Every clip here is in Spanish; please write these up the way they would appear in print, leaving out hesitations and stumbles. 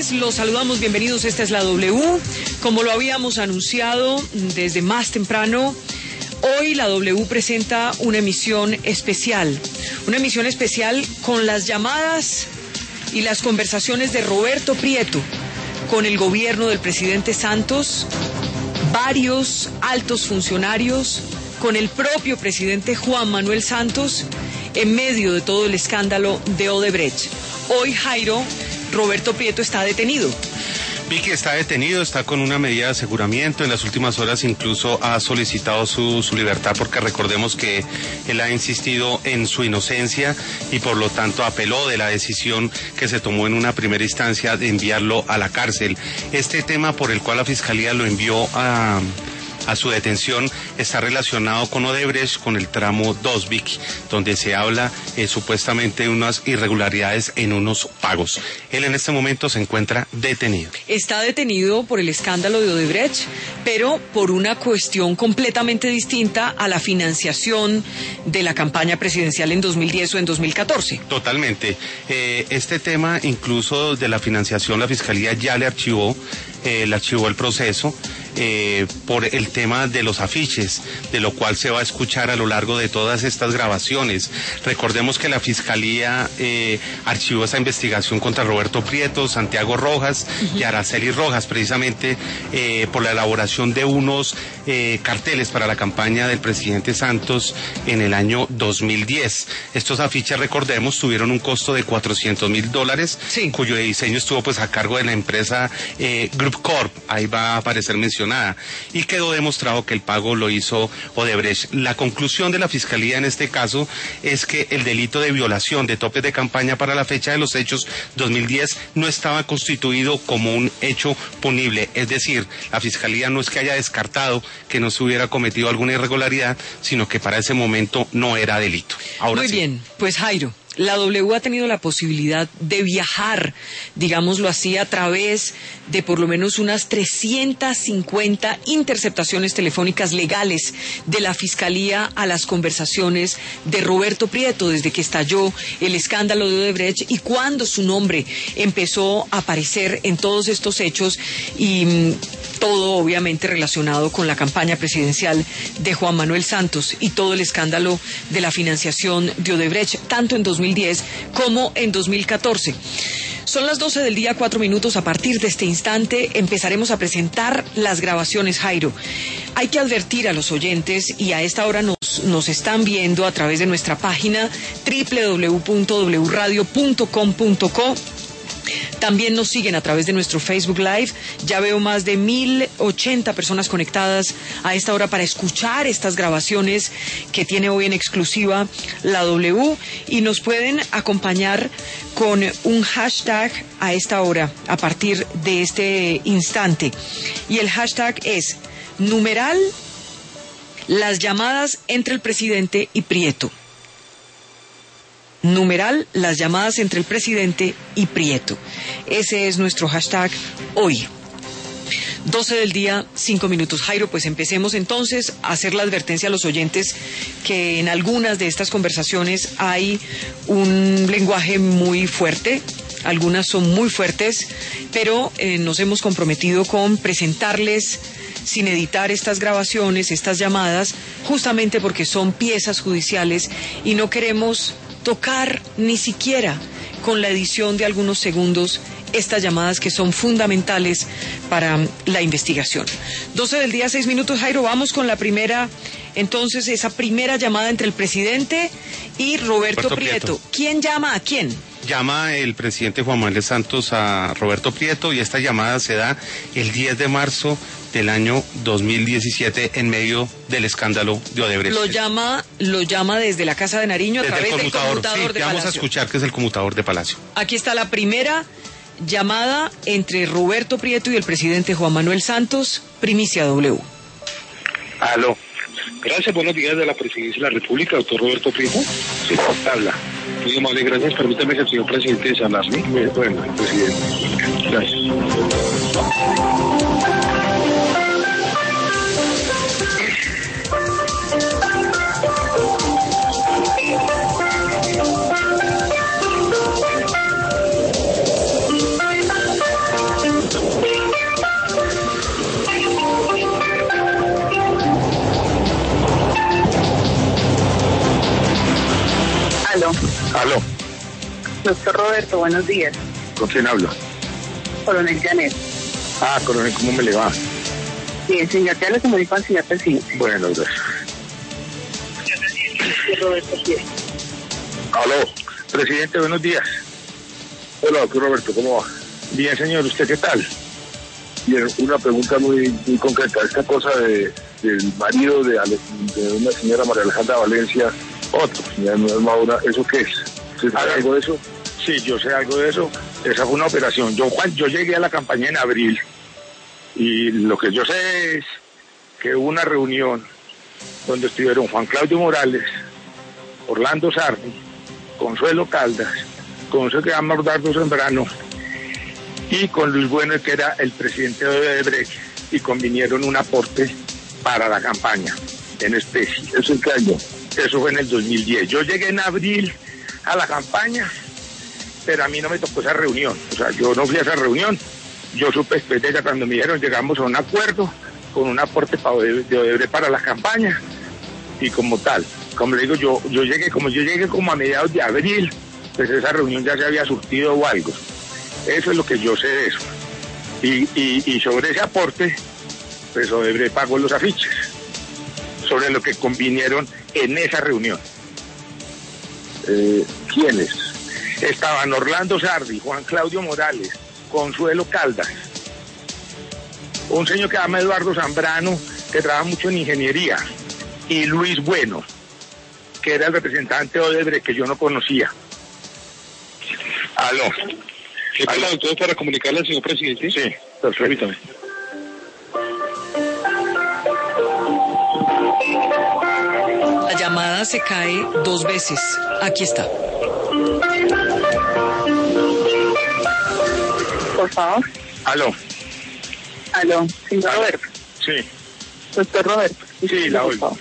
tardes, los saludamos, bienvenidos, esta es la W. Como lo habíamos anunciado desde más temprano, hoy la W presenta una emisión especial con las llamadas y las conversaciones de Roberto Prieto con el gobierno del presidente Santos, varios altos funcionarios, con el propio presidente Juan Manuel Santos, en medio de todo el escándalo de Odebrecht. Hoy, Jairo, Roberto Prieto está detenido. Vicky está detenido, está con una medida de aseguramiento. En las últimas horas incluso ha solicitado su libertad, porque recordemos que él ha insistido en su inocencia y por lo tanto apeló de la decisión que se tomó en una primera instancia de enviarlo a la cárcel. Este tema por el cual la Fiscalía lo envió a su detención está relacionado con Odebrecht, con el tramo 2, Vicky, donde se habla supuestamente de unas irregularidades en unos pagos. Él en este momento se encuentra detenido. Está detenido por el escándalo de Odebrecht, pero por una cuestión completamente distinta a la financiación de la campaña presidencial en 2010 o en 2014. Totalmente. Este tema, incluso de la financiación, la Fiscalía ya le archivó el proceso por el tema de los afiches, de lo cual se va a escuchar a lo largo de todas estas grabaciones. Recordemos que la Fiscalía archivó esta investigación contra Roberto Prieto, Santiago Rojas y Araceli Rojas, precisamente por la elaboración de unos carteles para la campaña del presidente Santos en el año 2010. Estos afiches, recordemos, tuvieron un costo de $400,000, sí, cuyo diseño estuvo pues a cargo de la empresa Group Corp, ahí va a aparecer mencionada, y quedó demostrado que el pago lo hizo Odebrecht. La conclusión de la Fiscalía en este caso es que el delito de violación de topes de campaña para la fecha de los hechos 2010 no estaba constituido como un hecho punible, es decir, la Fiscalía no es que haya descartado que no se hubiera cometido alguna irregularidad, sino que para ese momento no era delito. Ahora Muy sí. bien, pues Jairo, la W ha tenido la posibilidad de viajar, digámoslo así, a través de por lo menos unas 350 interceptaciones telefónicas legales de la Fiscalía a las conversaciones de Roberto Prieto desde que estalló el escándalo de Odebrecht y cuando su nombre empezó a aparecer en todos estos hechos y todo obviamente relacionado con la campaña presidencial de Juan Manuel Santos y todo el escándalo de la financiación de Odebrecht, tanto en 2010 como en 2014. Son las 12 del día, 4 minutos. A partir de este instante empezaremos a presentar las grabaciones, Jairo. Hay que advertir a los oyentes, y a esta hora nos están viendo a través de nuestra página www.wradio.com.co. También nos siguen a través de nuestro Facebook Live. Ya veo más de 1,080 personas conectadas a esta hora para escuchar estas grabaciones que tiene hoy en exclusiva la W. Y nos pueden acompañar con un hashtag a esta hora, a partir de este instante. Y el hashtag es numeral las llamadas entre el presidente y Prieto. Numeral las llamadas entre el presidente y Prieto. Ese es nuestro hashtag hoy. 12 del día, 5 minutos. Jairo, pues empecemos entonces a hacer la advertencia a los oyentes que en algunas de estas conversaciones hay un lenguaje muy fuerte. Algunas son muy fuertes, pero nos hemos comprometido con presentarles sin editar estas grabaciones, estas llamadas, justamente porque son piezas judiciales y no queremos tocar ni siquiera con la edición de algunos segundos estas llamadas que son fundamentales para la investigación. 12 del día, 6 minutos, Jairo, vamos con la primera, entonces, esa primera llamada entre el presidente y Roberto Prieto. ¿Quién llama a quién? Llama el presidente Juan Manuel Santos a Roberto Prieto y esta llamada se da el 10 de marzo del año 2017 en medio del escándalo de Odebrecht. Lo llama desde la Casa de Nariño desde a través del conmutador sí, de Palacio. Vamos a escuchar que es el conmutador de Palacio. Aquí está la primera llamada entre Roberto Prieto y el presidente Juan Manuel Santos, primicia W. Aló. Gracias, buenos días de la Presidencia de la República, doctor Roberto Prieto. Sí, habla. Muy amable, gracias. Permítame que el señor presidente desalarme. Bueno, presidente. Gracias. Aló. Doctor Roberto, buenos días. ¿Con quién hablo? Coronel Janet. Coronel, ¿cómo me le va? Bien, señor, ya le comunico al señor presidente. Bueno, gracias. Roberto, bien. Aló. Presidente, buenos días. Hola, doctor Roberto, ¿cómo va? Bien, señor, ¿usted qué tal? Bien, una pregunta muy concreta. Esta cosa del marido de una señora María Alejandra Valencia, otro, señora Maura, ¿eso qué es? ¿Usted sabe algo de eso? Sí, yo sé algo de eso. Esa fue una operación. Yo llegué a la campaña en abril y lo que yo sé es que hubo una reunión donde estuvieron Juan Claudio Morales, Orlando Sardi, Consuelo Caldas, con se llama Eduardo Zambrano y con Luis Bueno, que era el presidente de Odebrecht, y convinieron un aporte para la campaña en especie. ¿Eso en qué año? Eso fue en el 2010. Yo llegué en abril a la campaña, pero a mí no me tocó esa reunión. O sea, yo no fui a esa reunión. Yo supe después de ella cuando me dijeron llegamos a un acuerdo con un aporte de Odebrecht para la campaña y como tal. Como le digo, yo llegué como a mediados de abril, pues esa reunión ya se había surtido o algo. Eso es lo que yo sé de eso. Y sobre ese aporte, pues Odebrecht pagó los afiches, sobre lo que convinieron en esa reunión. ¿Quiénes? Estaban Orlando Sardi, Juan Claudio Morales, Consuelo Caldas, un señor que se llama Eduardo Zambrano, que trabaja mucho en ingeniería, y Luis Bueno, que era el representante de Odebrecht, que yo no conocía. Aló. ¿Qué pasa, doctor, para comunicarle al señor presidente? Sí, permítame. La llamada se cae 2 veces. Aquí está. Por favor. Aló. Aló, señor Roberto. Sí. Doctor Roberto. Sí, la oigo.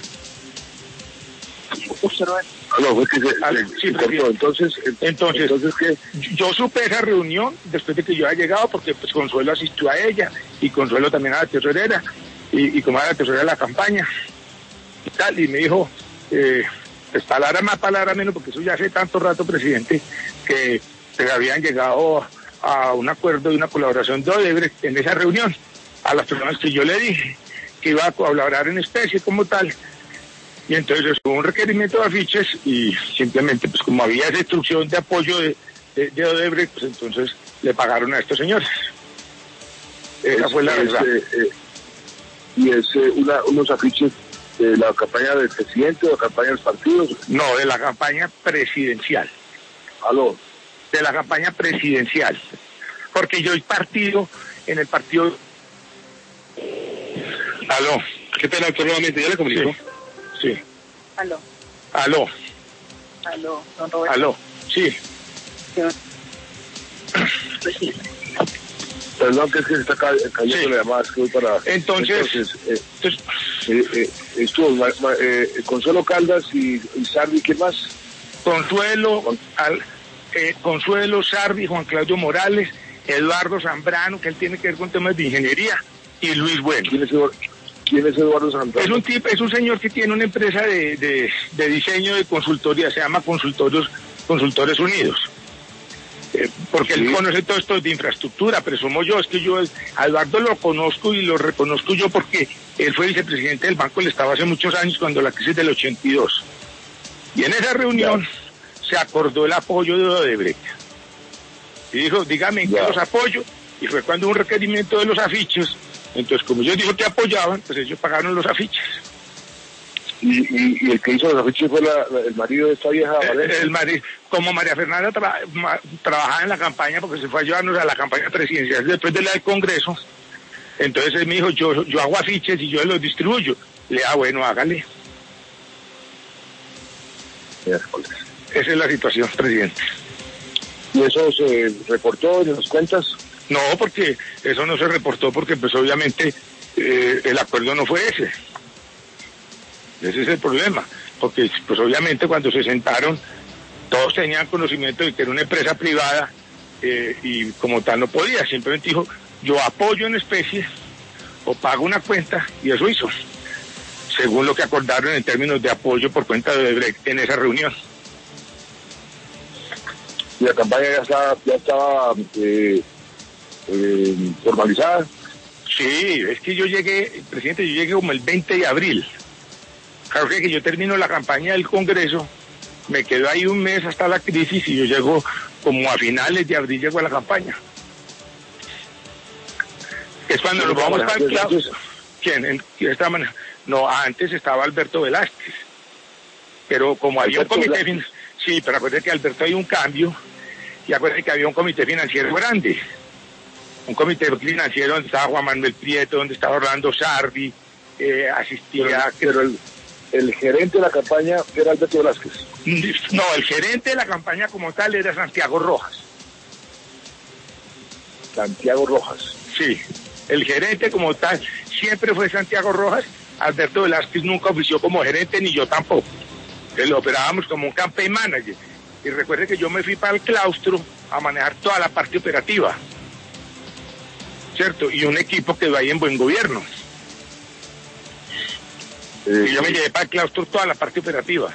Doctor Roberto. Aló, fue que sí, entonces ¿qué? Yo supe esa reunión después de que yo había llegado, porque pues Consuelo asistió a ella, y Consuelo también a la tesorera, y como era la tesorera de la campaña, y tal, y me dijo, pues palabra más, palabra menos, porque eso ya hace tanto rato, presidente, que se habían llegado a un acuerdo y una colaboración de Odebrecht en esa reunión, a las personas que yo le dije, que iba a colaborar en especie como tal. Y entonces hubo un requerimiento de afiches y simplemente, pues como había esa instrucción de apoyo de Odebrecht, pues entonces le pagaron a estos señores. Esa fue la verdad. ¿Y es unos afiches de la campaña del presidente o la campaña de los partidos? No, de la campaña presidencial. ¿Aló? De la campaña presidencial. Porque yo he partido en el partido... Aló. ¿Qué pena, doctor, nuevamente? ¿Ya le comunico? Sí. Aló. Aló. Aló, don Roberto. Aló. Sí. Perdón, que es que se está cayendo Sí. la llamada, es que voy para... Entonces estuvo Consuelo Caldas y Sardi, ¿qué más? Consuelo, Sardi, Juan Claudio Morales, Eduardo Zambrano, que él tiene que ver con temas de ingeniería, y Luis Bueno. ¿Quién es Eduardo Zambrano? Es un señor que tiene una empresa de diseño de consultoría, se llama Consultores Unidos. Porque él conoce todo esto de infraestructura, presumo yo, es que yo a Eduardo lo conozco y lo reconozco yo porque él fue vicepresidente del Banco del Estado hace muchos años, cuando la crisis del 82. Y en esa reunión se acordó el apoyo de Odebrecht. Y dijo, dígame en qué los apoyo, y fue cuando hubo un requerimiento de los afiches. Entonces, como ellos dijo que apoyaban, pues ellos pagaron los afiches. ¿Y el que hizo los afiches fue el marido de esta vieja Valencia? Como María Fernanda trabajaba en la campaña, porque se fue a llevarnos a la campaña presidencial después de la del Congreso, entonces él me dijo, yo hago afiches y yo los distribuyo. Le dije, bueno, hágale. Esa es la situación, presidente. ¿Y eso se reportó en las cuentas? No, porque eso no se reportó, porque pues obviamente el acuerdo no fue ese. Ese es el problema, porque pues obviamente cuando se sentaron todos tenían conocimiento de que era una empresa privada y como tal no podía, simplemente dijo, yo apoyo en especie o pago una cuenta, y eso hizo, según lo que acordaron en términos de apoyo por cuenta de Odebrecht en esa reunión. Y la campaña ya estaba formalizada. Sí, es que yo llegué, presidente, yo llegué como el 20 de abril. Claro que yo termino la campaña del Congreso, me quedo ahí un mes hasta la crisis y yo llego como a finales de abril, llego a la campaña. Es cuando nos vamos para el claustro. ¿Quién estaba manejando? No, antes estaba Alberto Velázquez. Pero como había un comité financiero, sí, pero acuérdate que Alberto hay un cambio, y acuérdate que había un comité financiero grande. Un comité financiero donde estaba Juan Manuel Prieto, donde estaba Orlando Sardi, asistía... Pero el gerente de la campaña era Alberto Velázquez. No, el gerente de la campaña como tal era Santiago Rojas. Santiago Rojas. Sí, el gerente como tal siempre fue Santiago Rojas. Alberto Velázquez nunca ofició como gerente, ni yo tampoco. Lo operábamos como un campaign manager. Y recuerde que yo me fui para el claustro a manejar toda la parte operativa, ¿cierto? Y un equipo quedó ahí en Buen Gobierno. Y yo me llevé para el claustro toda la parte operativa.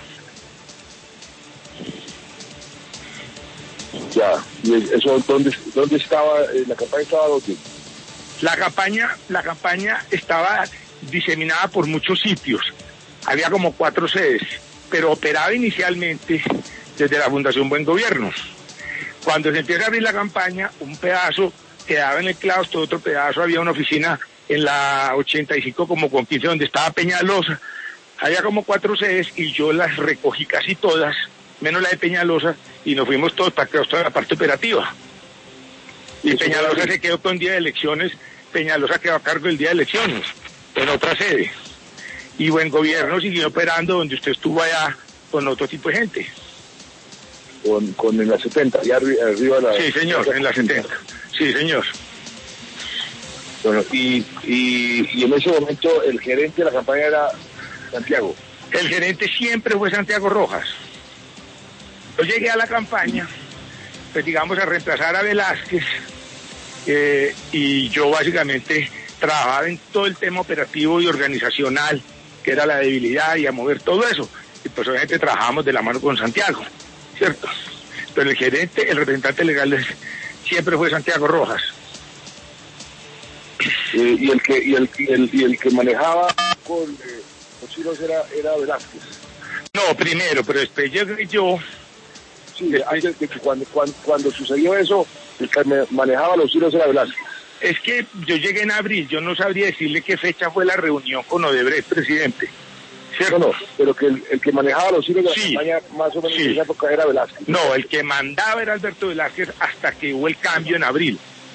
Ya, ¿y eso dónde estaba? ¿La campaña estaba dónde? La campaña estaba diseminada por muchos sitios. Había como 4 sedes, pero operaba inicialmente desde la Fundación Buen Gobierno. Cuando se empieza a abrir la campaña, un pedazo quedaba en el claustro, otro pedazo había una oficina en la 85 como con 15 donde estaba Peñalosa. Había como 4 sedes y yo las recogí casi todas, menos la de Peñalosa, y nos fuimos todos para el claustro de la parte operativa. Y Peñalosa se quedó con día de elecciones, Peñalosa quedó a cargo del día de elecciones, en otra sede. Y Buen Gobierno siguió operando donde usted estuvo allá con otro tipo de gente. Con en la 70, allá arriba de la... Sí, señor, en la 70. Sí, señor. Bueno, y en ese momento el gerente de la campaña era Santiago. El gerente siempre fue Santiago Rojas. Yo llegué a la campaña, pues digamos, a reemplazar a Velázquez, y yo básicamente trabajaba en todo el tema operativo y organizacional, que era la debilidad, y a mover todo eso. Y pues obviamente trabajábamos de la mano con Santiago, ¿cierto? Pero el gerente, el representante legal siempre fue Santiago Rojas. Y el que manejaba con los hilos era Velázquez. No, primero, pero después llegué yo. Sí, antes de que cuando sucedió eso, el que manejaba los hilos era Velázquez. Es que yo llegué en abril, yo no sabría decirle qué fecha fue la reunión con Odebrecht, presidente. ¿Cierto? No, pero que el que manejaba los hilos de la campaña más o menos en esa época era Velázquez. No, el que mandaba era Alberto Velázquez hasta que hubo el cambio en abril.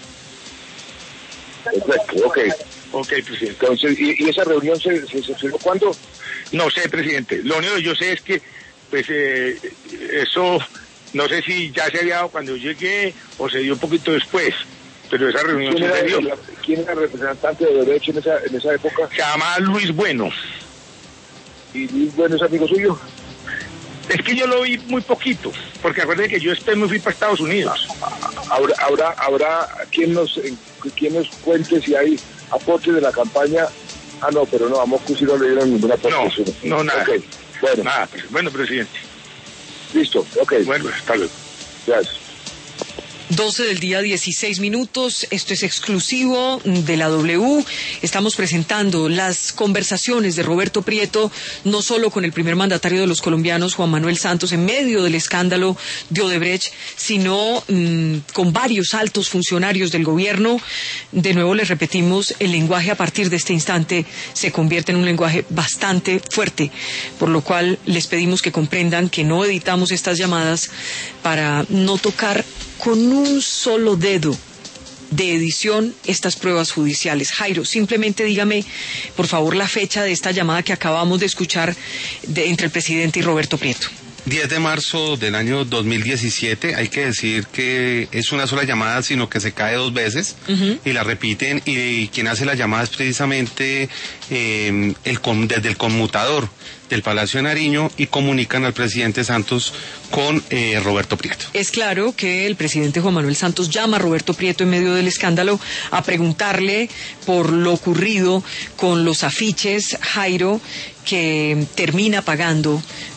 Perfecto, ok. Ok, presidente. Entonces, ¿y esa reunión se sucedió cuándo? No sé, presidente. Lo único que yo sé es que, pues, eso, no sé si ya se había dado cuando yo llegué o se dio un poquito después, pero esa reunión sucedió. ¿Quién era el representante de derecho en esa época? Se llamaba Luis Bueno. ¿Y Luis Bueno es amigo suyo? Es que yo lo vi muy poquito, porque acuérdense que yo después me fui para Estados Unidos. Habrá quien nos cuente si hay aporte de la campaña. Ah, no, pero no, a Moscú sí no le dieron ninguna aporte. No, nada. Okay. Bueno. Nada, bueno, presidente. Listo, ok. Bueno, hasta luego. Gracias. 12 del día, 16 minutos. Esto es exclusivo de la W. Estamos presentando las conversaciones de Roberto Prieto, no solo con el primer mandatario de los colombianos, Juan Manuel Santos, en medio del escándalo de Odebrecht, sino con varios altos funcionarios del gobierno. De nuevo les repetimos, el lenguaje a partir de este instante se convierte en un lenguaje bastante fuerte, por lo cual les pedimos que comprendan que no editamos estas llamadas para no tocar con un solo dedo de edición estas pruebas judiciales. Jairo, simplemente dígame, por favor, la fecha de esta llamada que acabamos de escuchar entre el presidente y Roberto Prieto. 10 de marzo del año 2017, hay que decir que es una sola llamada, sino que se cae 2 veces y la repiten, y quien hace la llamada es precisamente desde el conmutador del Palacio de Nariño, y comunican al presidente Santos con Roberto Prieto. Es claro que el presidente Juan Manuel Santos llama a Roberto Prieto en medio del escándalo a preguntarle por lo ocurrido con los afiches, Jairo, que termina pagando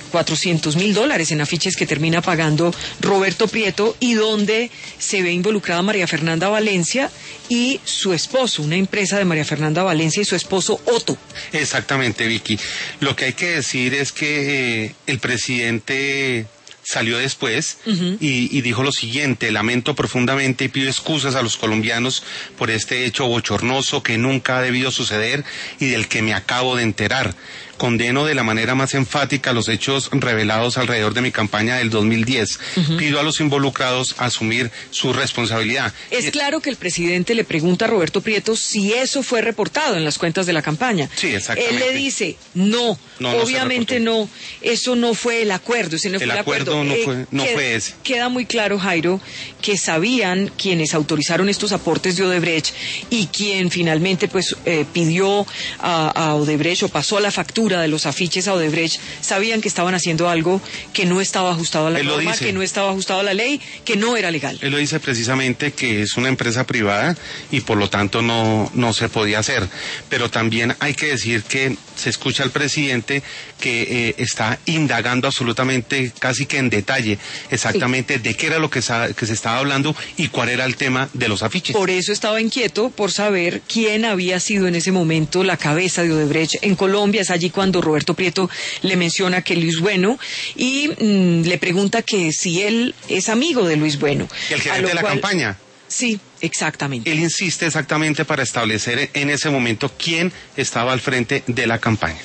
$400.000 en afiches que termina pagando Roberto Prieto y donde se ve involucrada María Fernanda Valencia y su esposo, una empresa de María Fernanda Valencia y su esposo Otto. Exactamente, Vicky. Lo que hay que decir es que el presidente salió después y dijo lo siguiente: lamento profundamente y pido excusas a los colombianos por este hecho bochornoso que nunca ha debido suceder y del que me acabo de enterar. Condeno de la manera más enfática los hechos revelados alrededor de mi campaña del 2010. Pido a los involucrados asumir su responsabilidad. Es claro que el presidente le pregunta a Roberto Prieto si eso fue reportado en las cuentas de la campaña. Sí, exactamente. Él le dice, no, obviamente no, eso no fue el acuerdo, ese no fue el acuerdo. No fue ese. Queda muy claro, Jairo, que sabían quienes autorizaron estos aportes de Odebrecht y quien finalmente pues pidió a Odebrecht o pasó la factura de los afiches a Odebrecht, sabían que estaban haciendo algo que no estaba ajustado a la norma, que no estaba ajustado a la ley, que no era legal. Él lo dice precisamente que es una empresa privada y por lo tanto no se podía hacer. Pero también hay que decir que se escucha al presidente que está indagando absolutamente, casi que en detalle, exactamente de qué era lo que se estaba hablando y cuál era el tema de los afiches. Por eso estaba inquieto por saber quién había sido en ese momento la cabeza de Odebrecht en Colombia. Es allí cuando Roberto Prieto le menciona que Luis Bueno y le pregunta que si él es amigo de Luis Bueno. ¿El gerente de la campaña? Sí, exactamente. Él insiste exactamente para establecer en ese momento quién estaba al frente de la campaña.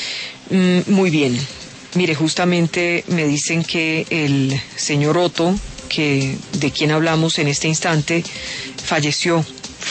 Muy bien. Mire, justamente me dicen que el señor Otto, de quien hablamos en este instante, falleció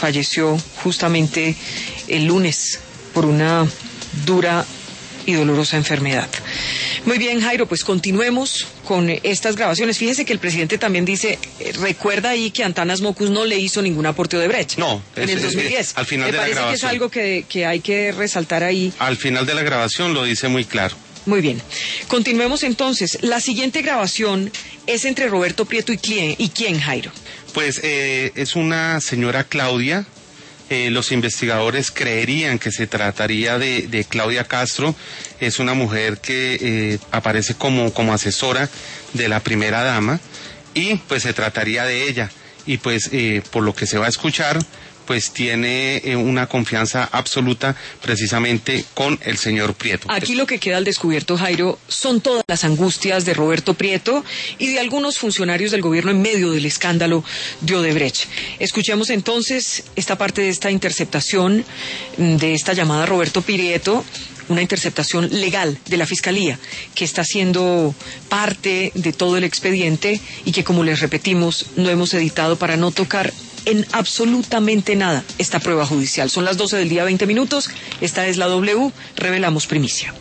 justamente el lunes por una dura y dolorosa enfermedad. Muy bien, Jairo, pues continuemos con estas grabaciones. Fíjese que el presidente también dice, recuerda ahí que Antanas Mockus no le hizo ningún aporte de Odebrecht. No, en el 2010. Al final de la grabación. Me parece que es algo que hay que resaltar ahí. Al final de la grabación lo dice muy claro. Muy bien. Continuemos entonces. La siguiente grabación es entre Roberto Prieto y quién, Jairo. Pues es una señora Claudia. Los investigadores creerían que se trataría de Claudia Castro. Es una mujer que aparece como asesora de la primera dama y pues se trataría de ella. Y pues por lo que se va a escuchar, pues tiene una confianza absoluta precisamente con el señor Prieto. Aquí lo que queda al descubierto, Jairo, son todas las angustias de Roberto Prieto y de algunos funcionarios del gobierno en medio del escándalo de Odebrecht. Escuchemos entonces esta parte de esta interceptación, de esta llamada a Roberto Prieto, una interceptación legal de la Fiscalía, que está siendo parte de todo el expediente y que, como les repetimos, no hemos editado para no tocar en absolutamente nada esta prueba judicial. Son las 12 del día, 20 minutos. Esta es la W. Revelamos primicia.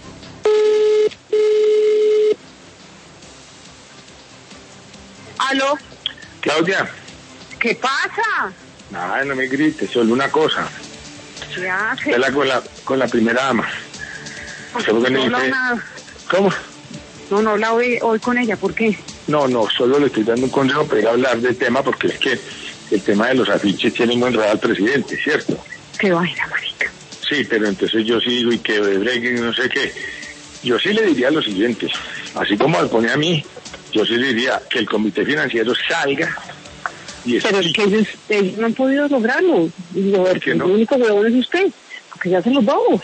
¿Aló? Claudia, ¿Qué pasa? nada, no me grites, solo una cosa. ¿Qué hace? Vela con la primera dama. Solo que No necesite- hablo nada. ¿Cómo? No habla hoy con ella. ¿Por qué? No, solo le estoy dando un consejo para ir a hablar del tema porque es que el tema de los afiches tiene muy enredado al presidente, ¿cierto? Qué vaina, marica. Sí, pero entonces yo sí digo y que Odebrecht y no sé qué. Yo sí le diría lo siguiente, así como me pone a mí, yo sí le diría que el comité financiero salga y Pero es que ellos no han podido lograrlo. Y ¿Por qué no? El único huevón es usted, porque ya hacen los bobos.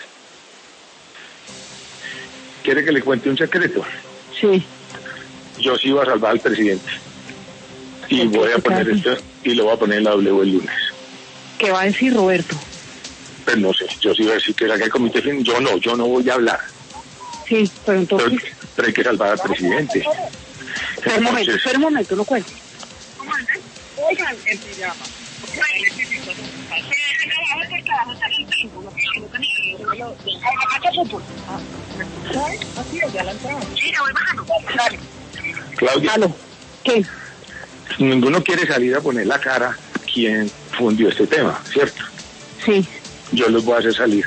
¿Quiere que le cuente un secreto? Sí. Yo sí voy a salvar al presidente. Y ¿Por qué? voy a ¿Qué poner pasa? esto y lo voy a poner en la W el lunes. ¿Qué va a decir Roberto? Pues no sé, yo sí voy a decir que saque el comité financiero. Yo no voy a hablar. Sí, pero entonces... Pero hay que salvar al presidente. Espera un momento, no cuente. Oigan, el pijama. Claudia, ¿Aló? ¿Qué? ninguno quiere salir a poner la cara quien fundió este tema, ¿cierto? Sí. Yo los voy a hacer salir.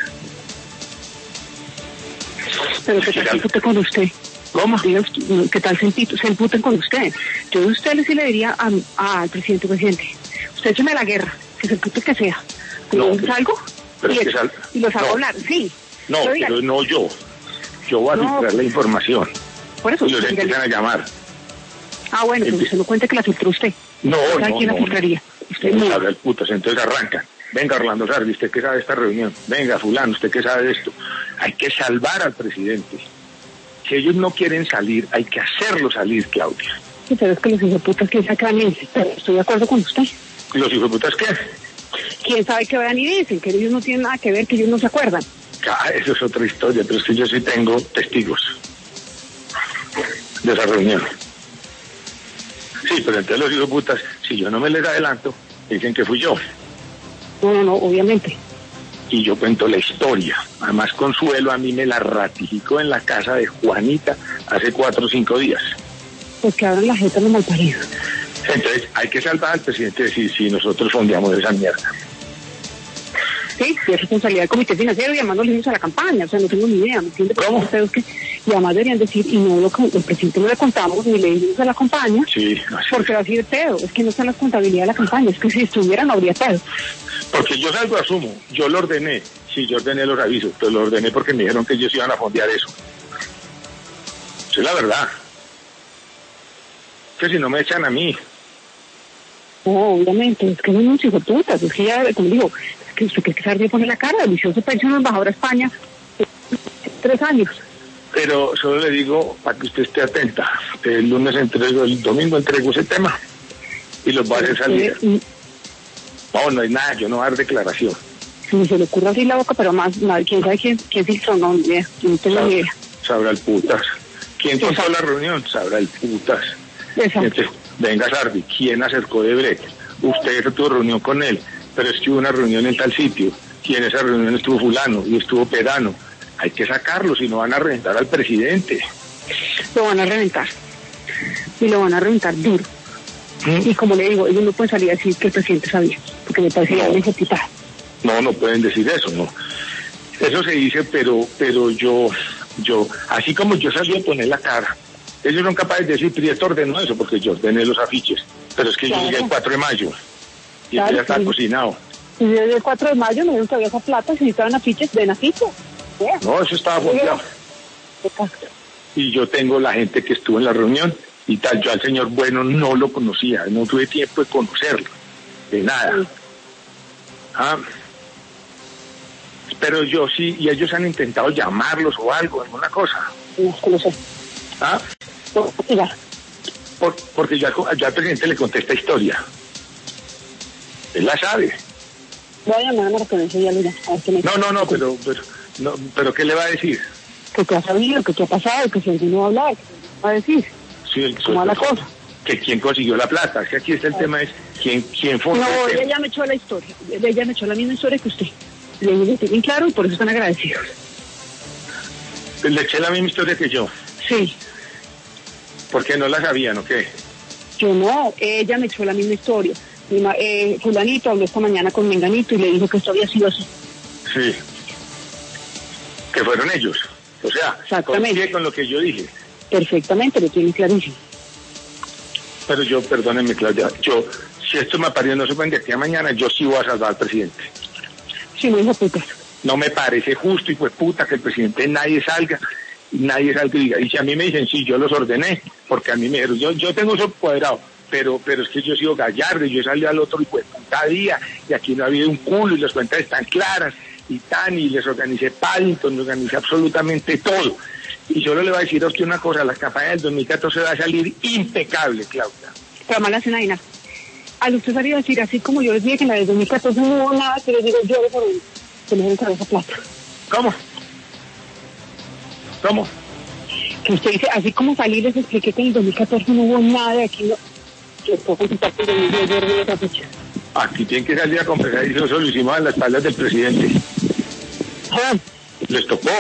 Pero ¿qué tal se emputen con usted? ¿Cómo? Diga usted, ¿qué tal se emputen con usted? Yo de usted sí le diría al presidente, usted écheme la guerra, que se empute que sea. Pero No, yo salgo pero y, es que y los hago no. hablar, sí. No, Pero diga, pero no yo. Yo voy a No. filtrar la información. Por eso. Y los empiezan a llamar. Ah, bueno, pues usted no cuente que la filtró usted. No, ¿Quién la filtraría? Usted no. Sabe el putas, entonces arrancan. Venga, Orlando Sardi, ¿usted qué sabe de esta reunión? Venga, fulano, ¿usted qué sabe de esto? Hay que salvar al presidente. Si ellos no quieren salir, hay que hacerlo salir, Claudia. Sí, pero es que los hijoputas que sacan y pero estoy de acuerdo con usted. ¿Los hijoputas qué? ¿Quién sabe qué vean y dicen? Que ellos no tienen nada que ver, que ellos no se acuerdan. Ah, eso es otra historia, pero es que yo sí tengo testigos de esa reunión. Sí, pero entonces los hijoputas, si yo no me les adelanto, dicen que fui yo. No, obviamente. Y yo cuento la historia. Además, Consuelo a mí me la ratificó en la casa de Juanita hace 4 o 5 días. Pues que abran la jeta los malparidos. Entonces, hay que salvar al presidente si nosotros fondeamos esa mierda. Sí, es responsabilidad del comité financiero y además no le dimos a la campaña, o sea, no tengo ni idea, ¿me entiende? ¿Cómo? Ustedes que, y además deberían decir, y no el presidente no le contamos ni le dimos a la campaña, Sí, así porque va a ser pedo, es que no está en la contabilidad de la campaña, es que si estuviera no habría pedo. Porque yo salgo asumo, yo lo ordené, sí, yo ordené los avisos, pero lo ordené porque me dijeron que ellos iban a fondear eso. Eso es la verdad. Que si no me echan a mí. No, obviamente, es que no es hijo de putas, es que ya, como digo, es que usted cree que Sardi pone la cara, delicioso pensión embajador a España, 3 años. Pero solo le digo para que usted esté atenta. El lunes entrego, el domingo entrego ese tema y los va a hacer salir. No hay nada, yo no voy a dar declaración. Si se le ocurre abrir la boca, pero más quién sabe quién filtró, no tengo ni idea. Sabrá el putas. ¿Quién contó la reunión? Sabrá el putas. Exacto. Entonces, venga Sardi, ¿quién acercó de Brecht? Usted tuvo reunión con él, pero es que hubo una reunión en tal sitio, y en esa reunión estuvo fulano y estuvo pedano. Hay que sacarlo, si no van a reventar al presidente. Lo van a reventar. Y lo van a reventar duro. Y como le digo, ellos no pueden salir a decir que el presidente sabía, porque me parece que necesita. No pueden decir eso, no. Eso se dice, pero yo, así como yo salí a poner la cara, ellos son capaces de decir, Prieto ordenó eso, porque yo ordené los afiches. Pero es que yo llegué el 4 de mayo, y esto ya está cocinado. Y desde el 4 de mayo me dieron todavía esa plata, si necesitaban afiches, den afiches. No, eso estaba fondeado. Y yo tengo la gente que estuvo en la reunión y tal. Yo al señor Bueno no lo conocía, no tuve tiempo de conocerlo, de nada. Sí. Pero yo sí, y ellos han intentado llamarlos o algo, alguna cosa. No sé. Porque yo al presidente le conté esta historia. Él la sabe. Voy a llamar a Marconeso y ya lo dirá. Pero ¿qué le va a decir? Que te ha sabido, que te ha pasado, que si alguno va a hablar, que va a decir. Sí, ¿cómo va la cosa? Que quién consiguió la plata. Es que aquí está el tema, es quién fue. No, ella me echó la historia. Ella me echó la misma historia que usted. Le dije bien claro y por eso están agradecidos. ¿Le eché la misma historia que yo? Sí. ¿Porque no la sabían o qué? Yo no, ella me echó la misma historia. Fulanito habló esta mañana con Menganito y le dijo que esto había sido así. Sí. Que fueron ellos. O sea, coincide con lo que yo dije. Perfectamente, lo tiene clarísimo. Pero yo, perdónenme, Claudia, si esto me apareció no se puede de aquí a mañana, yo sí voy a salvar al presidente. Sí, no hijo puta. No me parece justo, hijo de puta, que el presidente nadie salga y diga. Y si a mí me dicen, sí, yo los ordené, porque a mí me dijeron, yo tengo eso cuadrado, pero es que yo he sido gallardo y yo salí al otro hijo de puta día y aquí no ha habido un culo y las cuentas están claras y les organicé Paddington, les organicé absolutamente todo. Y solo le voy a decir a usted una cosa, la campaña del 2014 va a salir impecable, Claudia. Pero mala cena, Ina. Al usted salir a decir, así como yo les dije que en la del 2014 no hubo nada, que les digo yo por que les den esa plata. ¿Cómo? Que usted dice, así como salí les expliqué que en el 2014 no hubo nada de aquí, no. Les puedo contestar que yo de esa fecha. Aquí tienen que salir a confesar y eso lo hicimos a las espaldas del presidente. Les tocó.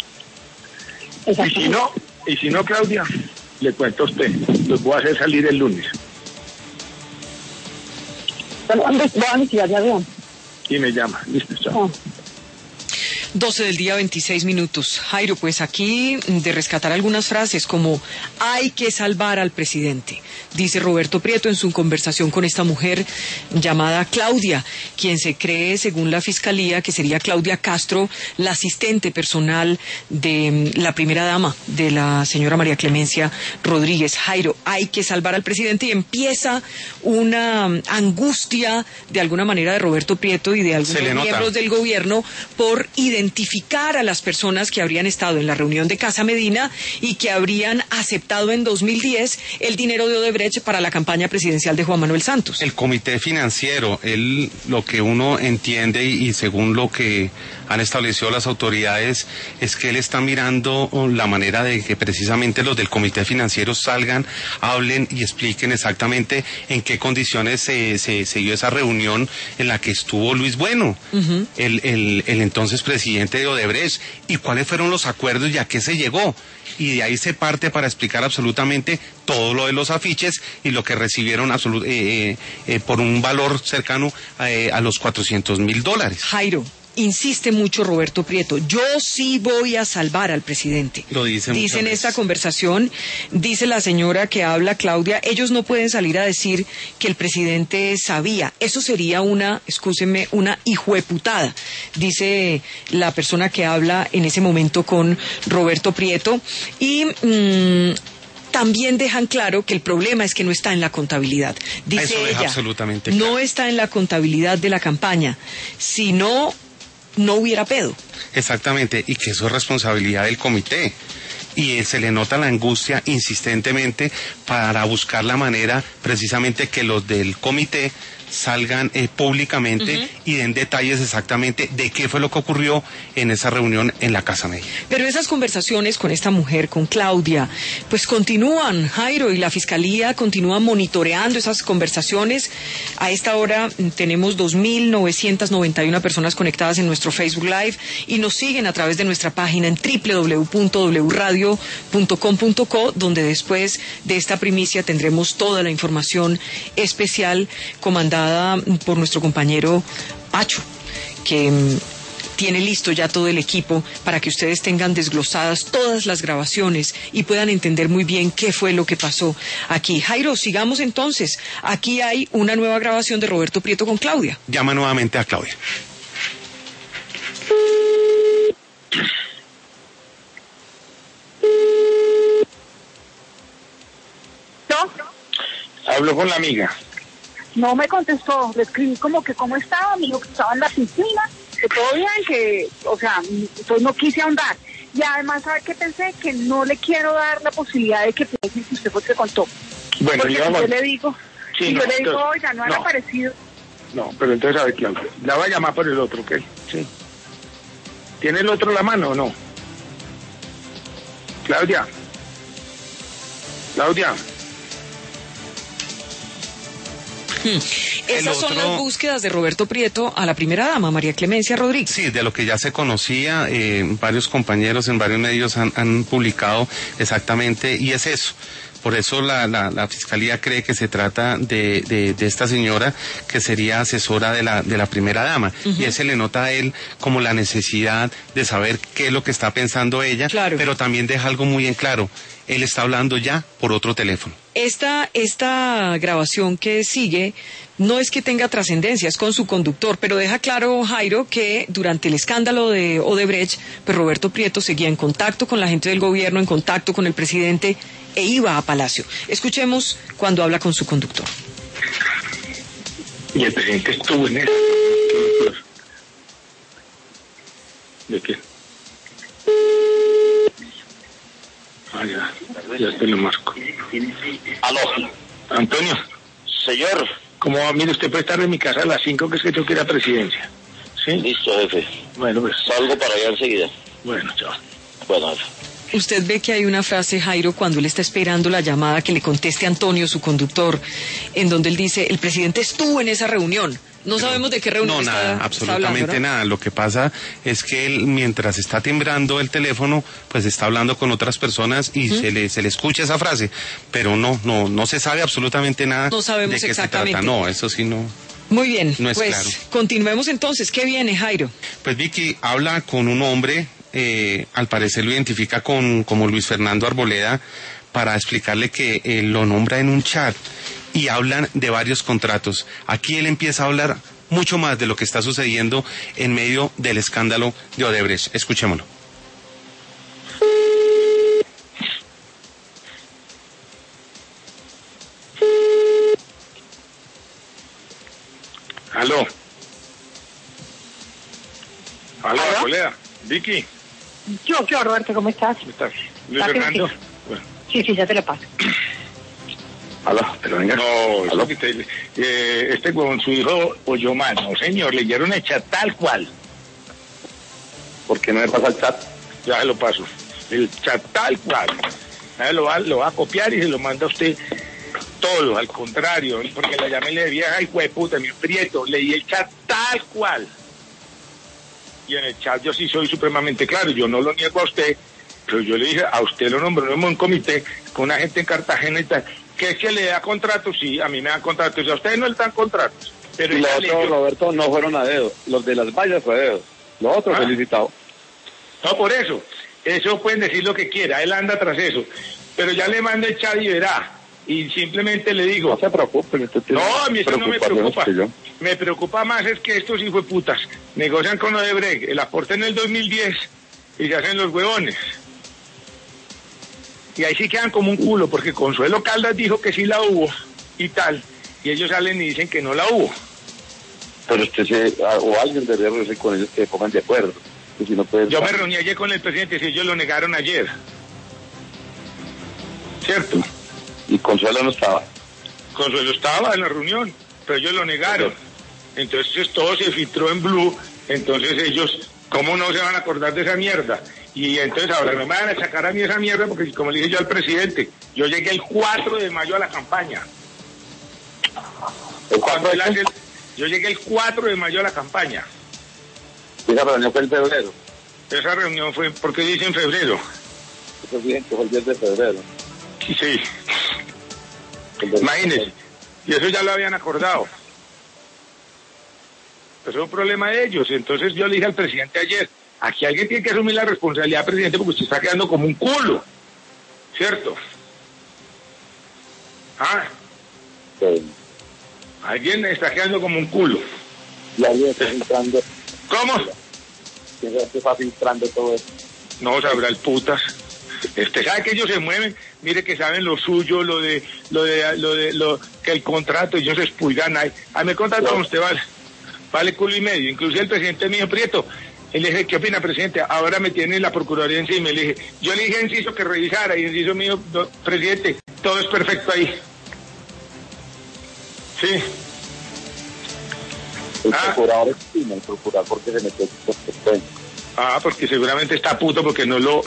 Y si no, Claudia, le cuento a usted, los voy a hacer salir el lunes. Bueno, voy a investigar, ya vean. Y me llama, listo, chao. 12 del día, 26 minutos. Jairo, pues aquí de rescatar algunas frases como hay que salvar al presidente, dice Roberto Prieto en su conversación con esta mujer llamada Claudia, quien se cree, según la Fiscalía, que sería Claudia Castro, la asistente personal de la primera dama de la señora María Clemencia Rodríguez. Jairo, hay que salvar al presidente, y empieza una angustia de alguna manera de Roberto Prieto y de algunos miembros del gobierno por identificar a las personas que habrían estado en la reunión de Casa Medina y que habrían aceptado en 2010 el dinero de Odebrecht para la campaña presidencial de Juan Manuel Santos. El comité financiero, lo que uno entiende y según lo que han establecido las autoridades, es que él está mirando la manera de que precisamente los del comité financiero salgan, hablen y expliquen exactamente en qué condiciones se dio esa reunión en la que estuvo Luis Bueno, el entonces presidente de Odebrecht, y cuáles fueron los acuerdos y a qué se llegó. Y de ahí se parte para explicar absolutamente todo lo de los afiches y lo que recibieron por un valor cercano a los $400,000. Jairo, insiste mucho Roberto Prieto, yo sí voy a salvar al presidente. Lo dice en esta conversación, dice la señora que habla, Claudia, ellos no pueden salir a decir que el presidente sabía. Eso sería una hijueputada, dice la persona que habla en ese momento con Roberto Prieto. Y también dejan claro que el problema es que no está en la contabilidad. Dice ella, absolutamente claro. No está en la contabilidad de la campaña, sino no hubiera pedo. Exactamente, y que eso es responsabilidad del comité. Y se le nota la angustia insistentemente para buscar la manera precisamente que los del comité salgan públicamente y den detalles exactamente de qué fue lo que ocurrió en esa reunión en la Casa Medina. Pero esas conversaciones con esta mujer, con Claudia, pues continúan, Jairo, y la Fiscalía continúa monitoreando esas conversaciones. A esta hora tenemos 2.991 personas conectadas en nuestro Facebook Live y nos siguen a través de nuestra página en www.wradio.com.co, donde después de esta primicia tendremos toda la información especial comandada por nuestro compañero Pacho, que tiene listo ya todo el equipo para que ustedes tengan desglosadas todas las grabaciones y puedan entender muy bien qué fue lo que pasó aquí. Jairo, sigamos entonces. Aquí hay una nueva grabación de Roberto Prieto con Claudia. Llama nuevamente a Claudia. ¿No? Hablo con la amiga. No me contestó, le escribí como que cómo estaba, me dijo que estaba en la piscina, que todo bien, que, o sea, pues no quise ahondar. Y además, ¿sabe qué pensé? Que no le quiero dar la posibilidad de que piense que usted fue el que contó. Bueno, porque yo le digo, sí, yo le digo, oiga, no han aparecido. No, pero entonces, a ver, Claudia, la va a llamar por el otro, ¿ok? Sí. ¿Tiene el otro la mano o no? Claudia. Esas son las búsquedas de Roberto Prieto a la primera dama, María Clemencia Rodríguez. Sí, de lo que ya se conocía, varios compañeros en varios medios han publicado exactamente, y es eso. Por eso la Fiscalía cree que se trata de esta señora que sería asesora de la primera dama. Y ese le nota a él como la necesidad de saber qué es lo que está pensando ella, claro. Pero también deja algo muy en claro. Él está hablando ya por otro teléfono. Esta grabación que sigue no es que tenga trascendencia, es con su conductor, pero deja claro, Jairo, que durante el escándalo de Odebrecht, pues Roberto Prieto seguía en contacto con la gente del gobierno, en contacto con el presidente e iba a Palacio. Escuchemos cuando habla con su conductor. Y el presidente estuvo en eso. ¿De qué? Ya te lo marco. Aló. Antonio. Señor. ¿Cómo va? Mire, usted puede estar en mi casa a las 5, que es que tengo que ir a presidencia. ¿Sí? Listo, jefe. Bueno, pues. Salgo para allá enseguida. Bueno, chao. Bueno, jefe. Usted ve que hay una frase, Jairo, cuando él está esperando la llamada que le conteste Antonio, su conductor, en donde él dice, el presidente estuvo en esa reunión. No sabemos de qué reunión está hablando. No, nada, absolutamente nada. Lo que pasa es que él, mientras está timbrando el teléfono, pues está hablando con otras personas y se le escucha esa frase, pero no se sabe absolutamente nada. No sabemos de qué exactamente. se trata. No, eso sí no. Muy bien, no es pues claro. continuemos entonces. ¿Qué viene, Jairo? Pues Vicky habla con un hombre, al parecer lo identifica como Luis Fernando Arboleda, para explicarle que lo nombra en un chat y hablan de varios contratos. Aquí él empieza a hablar mucho más de lo que está sucediendo en medio del escándalo de Odebrecht. Escuchémoslo. Aló. Aló, ¿Aló? Arboleda. Vicky, Yo, Roberto, ¿cómo estás? ¿cómo estás? Luis Rápido, Fernando. sí. Bueno. Sí, ya te lo paso. Aló, pero venga. No, ¿aló? Este con su hijo oyó mal. No, señor, leyeron el chat tal cual. ¿Por qué no me pasa el chat? Ya se lo paso. El chat tal cual. Ya lo va a copiar y se lo manda a usted todo, al contrario, porque la llamé y le dije, ay, hueputa, mi Prieto, leí el chat tal cual. Y en el chat yo sí soy supremamente claro, yo no lo niego a usted, pero yo le dije, a usted lo nombró en un comité con una gente en Cartagena y tal, que es que le da contratos, sí, a mí me dan contratos, y a ustedes no le dan contratos. Pero Y los ella otros, leyó. Roberto, no fueron a dedo. Los de las vallas fue a dedo. Los otros felicitados. No, por eso pueden decir lo que quiera, él anda tras eso, pero ya le mando el chat y verá, y simplemente le digo, No se preocupen. Usted tiene no, a mí eso no me preocupaciones preocupa. que yo. Me preocupa más es que estos hijueputas negocian con Odebrecht el aporte en el 2010 y se hacen los huevones. Y ahí sí quedan como un culo, porque Consuelo Caldas dijo que sí la hubo y tal, y ellos salen y dicen que no la hubo. Pero o alguien debería reunirse con ellos que se pongan de acuerdo. Que si no pueden... Yo me reuní ayer con el presidente, si ellos lo negaron ayer. ¿Cierto? Y Consuelo no estaba. Consuelo estaba en la reunión, pero ellos lo negaron. Entonces todo se filtró en Blue, entonces ellos, ¿cómo no se van a acordar de esa mierda? Y entonces ahora no me van a sacar a mí esa mierda porque, como le dije yo al presidente, yo llegué el 4 de mayo a la campaña. ¿El 4 de qué? Yo llegué el 4 de mayo a la campaña. Esa reunión fue en febrero. Esa reunión fue, ¿por qué dice en febrero? Eso dicen que fue el 10 de febrero. Sí. Imagínense. Y eso ya lo habían acordado. Eso es un problema de ellos. Entonces yo le dije al presidente ayer, aquí alguien tiene que asumir la responsabilidad, presidente, porque usted está quedando como un culo. ¿Cierto? Ah, Sí. alguien está quedando como un culo. Y alguien está filtrando. ¿Cómo? ¿Quién sabe qué está filtrando todo eso? No sabrá el putas. Sabe que ellos se mueven, mire que saben lo suyo, lo que el contrato, ellos se expulgan ahí. A mí el contrato con usted vale culo y medio. Inclusive el presidente mío, Prieto, él le dije, ¿qué opina, presidente? Ahora me tiene la Procuraduría encima. Le dije, yo le dije a Enciso que revisara, y Enciso mío, no, presidente, todo es perfecto ahí. Sí. El Ah. procurador estima, el procurador porque se metió en Ah, porque seguramente está puto porque no lo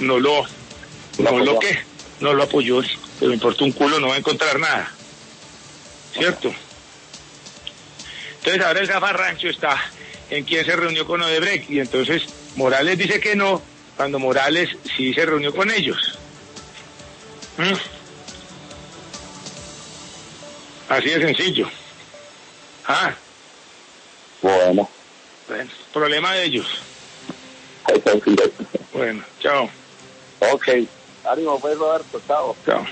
apoyó. Pero me importa un culo, no va a encontrar nada. ¿Cierto? Entonces ahora el zafarrancho está en quién se reunió con Odebrecht, y entonces Morales dice que no, cuando Morales sí se reunió con ellos. Así de sencillo. Ah, Bueno, bueno, problema de ellos. ahí está el final. Bueno, chao. Ok. Ánimo, pues, Roberto. Chao. Chao.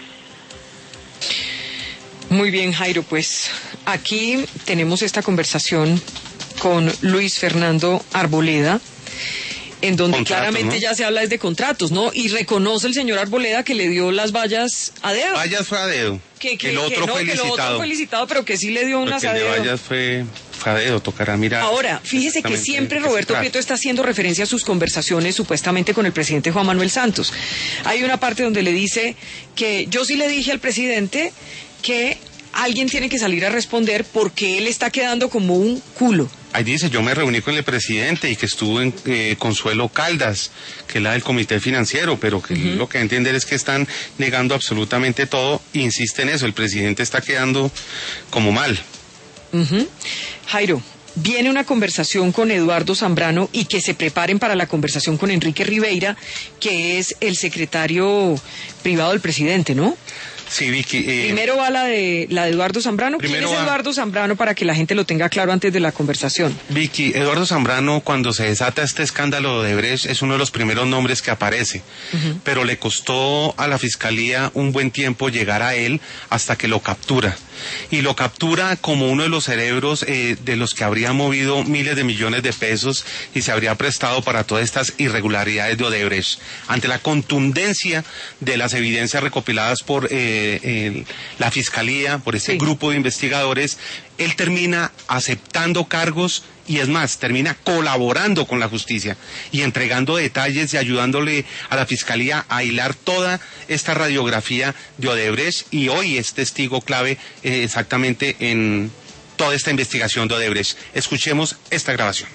Muy bien, Jairo, pues aquí tenemos esta conversación con Luis Fernando Arboleda, en donde Contratos, claramente ¿no? ya se habla desde contratos, ¿no? Y reconoce el señor Arboleda que le dio las vallas a dedo. Vallas fue a dedo. Que el otro no, fue que lo otro licitado. fue licitado, pero que sí le dio unas Porque a el de dedo. Vallas fue a dedo, tocará mirar. Ahora, fíjese que exactamente siempre de qué se Roberto trata. Prieto está haciendo referencia a sus conversaciones supuestamente con el presidente Juan Manuel Santos. Hay una parte donde le dice que yo sí le dije al presidente que alguien tiene que salir a responder porque él está quedando como un culo. Ahí dice, yo me reuní con el presidente y que estuvo en Consuelo Caldas, que es la del comité financiero, pero que lo que hay que entender es que están negando absolutamente todo, insiste en eso, el presidente está quedando como mal. Jairo, viene una conversación con Eduardo Zambrano y que se preparen para la conversación con Enrique Ribeira, que es el secretario privado del presidente, ¿no? Sí, Vicky. Primero va la de Eduardo Zambrano. ¿Quién es Eduardo Zambrano para que la gente lo tenga claro antes de la conversación? Vicky, Eduardo Zambrano, cuando se desata este escándalo de Odebrecht, es uno de los primeros nombres que aparece, pero le costó a la Fiscalía un buen tiempo llegar a él hasta que lo captura. Y lo captura como uno de los cerebros de los que habría movido miles de millones de pesos y se habría prestado para todas estas irregularidades de Odebrecht. Ante la contundencia de las evidencias recopiladas por la Fiscalía, por ese grupo de investigadores, él termina aceptando cargos y es más, termina colaborando con la justicia y entregando detalles y ayudándole a la Fiscalía a hilar toda esta radiografía de Odebrecht y hoy es testigo clave exactamente en toda esta investigación de Odebrecht. Escuchemos esta grabación.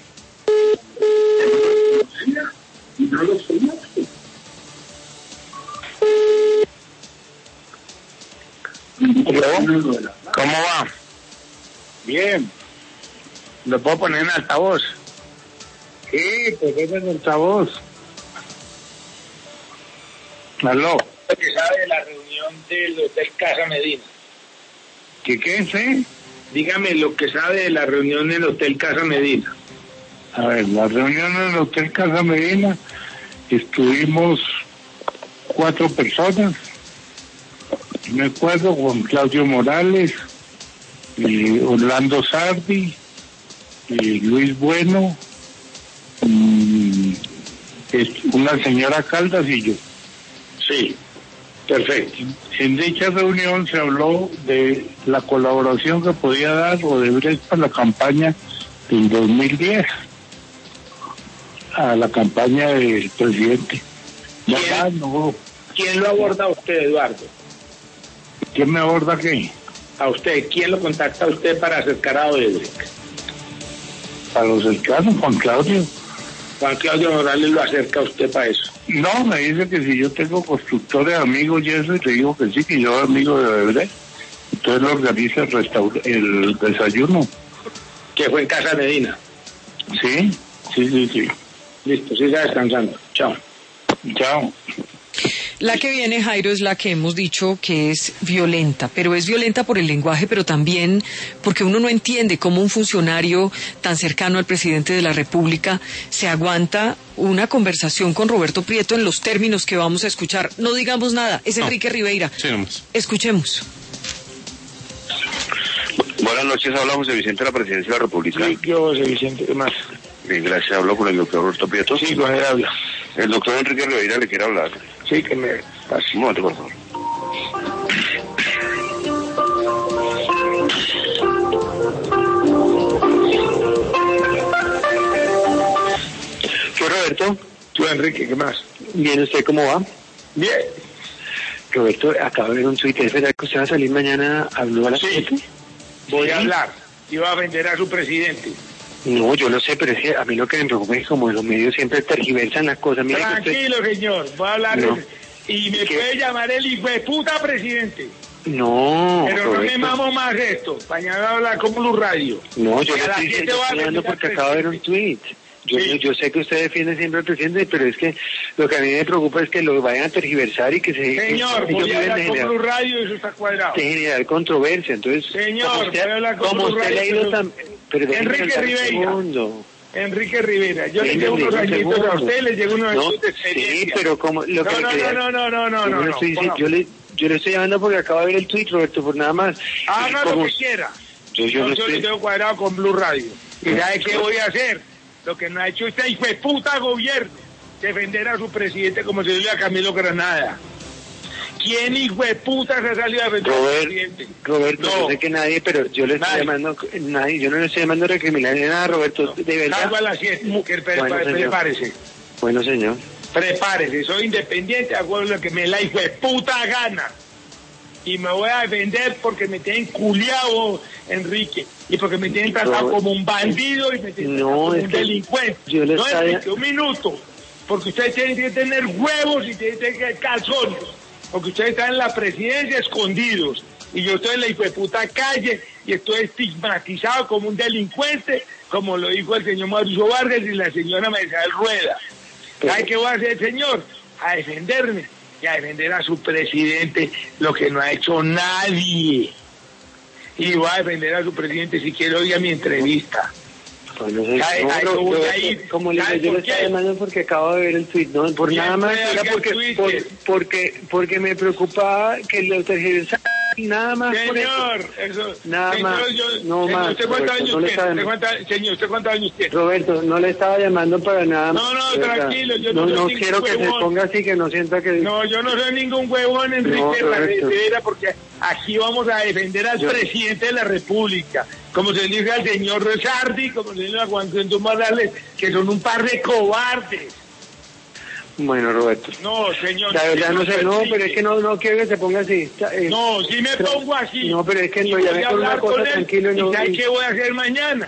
¿Cómo va? Bien. ¿Lo puedo poner en altavoz? Sí, pues es en altavoz. ¿Aló? ¿Qué sabe de la reunión del Hotel Casa Medina? ¿Qué sí? Dígame lo que sabe de la reunión en el Hotel Casa Medina. A ver, la reunión en el Hotel Casa Medina, estuvimos 4 personas. Me acuerdo con Claudio Morales, y Orlando Sardi, y Luis Bueno, una señora Caldas y yo. Sí, perfecto. En dicha reunión se habló de la colaboración que podía dar Odebrecht para la campaña del 2010, a la campaña del presidente. ¿Quién lo aborda a usted, Eduardo? ¿Quién me aborda qué? A usted. ¿Quién lo contacta a usted para acercar a Odebrecht? Para los cercanos, Juan Claudio. Juan Claudio Morales lo acerca a usted para eso. No, me dice que si yo tengo constructores, amigos y eso, y le digo que sí, que yo soy amigo de Odebrecht. Entonces lo organiza el desayuno. ¿Que fue en Casa Medina? Sí. Listo, siga descansando. Chao. Chao. La que viene, Jairo, es la que hemos dicho que es violenta, pero es violenta por el lenguaje, pero también porque uno no entiende cómo un funcionario tan cercano al presidente de la República se aguanta una conversación con Roberto Prieto en los términos que vamos a escuchar. No digamos nada, es Enrique Riveira. Sí, vamos. Escuchemos. Buenas noches, habla José Vicente de la Presidencia de la República. Sí, yo, José Vicente, ¿qué más? Bien, gracias, hablo con el doctor Roberto Prieto. Sí, con él habla. El doctor Enrique Riveira le quiere hablar. Sí, que me pase. Un momento, por favor. ¿Qué, Roberto? Tú, Enrique, ¿qué más? Bien, ¿usted cómo va? Bien. Roberto, acabo de ver un tuit, ¿es verdad que usted va a salir mañana a Blue a las 7? Voy a hablar. Iba a vender a su presidente. No, yo lo sé, pero es que a mí lo que me preocupa es como los medios siempre tergiversan las cosas. Mira tranquilo, señor, voy a hablar y me puede llamar el hijo de puta presidente. No, pero Roberto, no me mamo más esto. Mañana voy a hablar con Blue Radio. No, yo le estoy diciendo porque acabo de ver un tuit. Yo sé que usted defiende siempre al presidente, pero es que lo que a mí me preocupa es que lo vayan a tergiversar y que se... Señor, voy a hablar con Blue Radio y eso está cuadrado. De generar controversia, entonces... Señor, voy a hablar con Blue Radio. Enrique Riveira. Enrique Rivera, yo le llevo unos añitos a usted, le llevo unos añitos de experiencia. Sí, pero como... No. Yo le estoy llamando porque acabo de ver el tuit, Roberto, por nada más. Haga lo que quiera. Yo le tengo cuadrado con Blue Radio. ¿Y sabe qué voy a hacer? Lo que no ha hecho este hijo de puta gobierno, defender a su presidente como se dio a Camilo Granada. ¿Quién hijo de puta se ha salido a defender al presidente? Roberto, no. Yo sé que nadie, pero yo le estoy llamando, yo no le estoy llamando a recriminar nada, Roberto, de verdad. Salgo a las 7, que prepárese. Bueno, señor. Prepárese, soy independiente, hago lo que me la hijo de puta gana. Y me voy a defender porque me tienen culiado, Enrique, y porque me tienen tratado como un bandido y me tienen tratado como un delincuente. Enrique, un minuto, porque ustedes tienen que tener huevos y tienen que tener calzones, porque ustedes están en la presidencia escondidos, y yo estoy en la hijo de puta calle y estoy estigmatizado como un delincuente, como lo dijo el señor Mauricio Vargas y la señora Mercedes Rueda. ¿Sabe qué voy a hacer, señor? A defenderme. y a defender a su presidente, lo que no ha hecho nadie. Y voy a defender a su presidente si quiero ir a mi entrevista. Bueno, como le digo, yo le estoy llamando porque acabo de ver el tuit, no por nada más, era porque me preocupaba que lo tergiversaran, nada más. Señor, eso, nada señor, más, no más. ¿Usted cuántos años tiene? Señor, ¿usted cuántos años tiene? Roberto, no le estaba llamando para nada. No, tranquilo, yo no quiero que se ponga así, que no sienta que... No, yo no soy ningún huevón, Enrique Rivera, porque aquí vamos a defender al presidente de la República, como se le dice al señor Sardi, como se le dice a Juan Cruz Morales, que son un par de cobardes. Bueno, Roberto. No, señor. La verdad no sé, no, pero es que no quiero que se ponga así. No, si me pongo así. No, pero es que no, ya me con una cosa tranquilo y no... ¿Sabe qué voy a hacer mañana?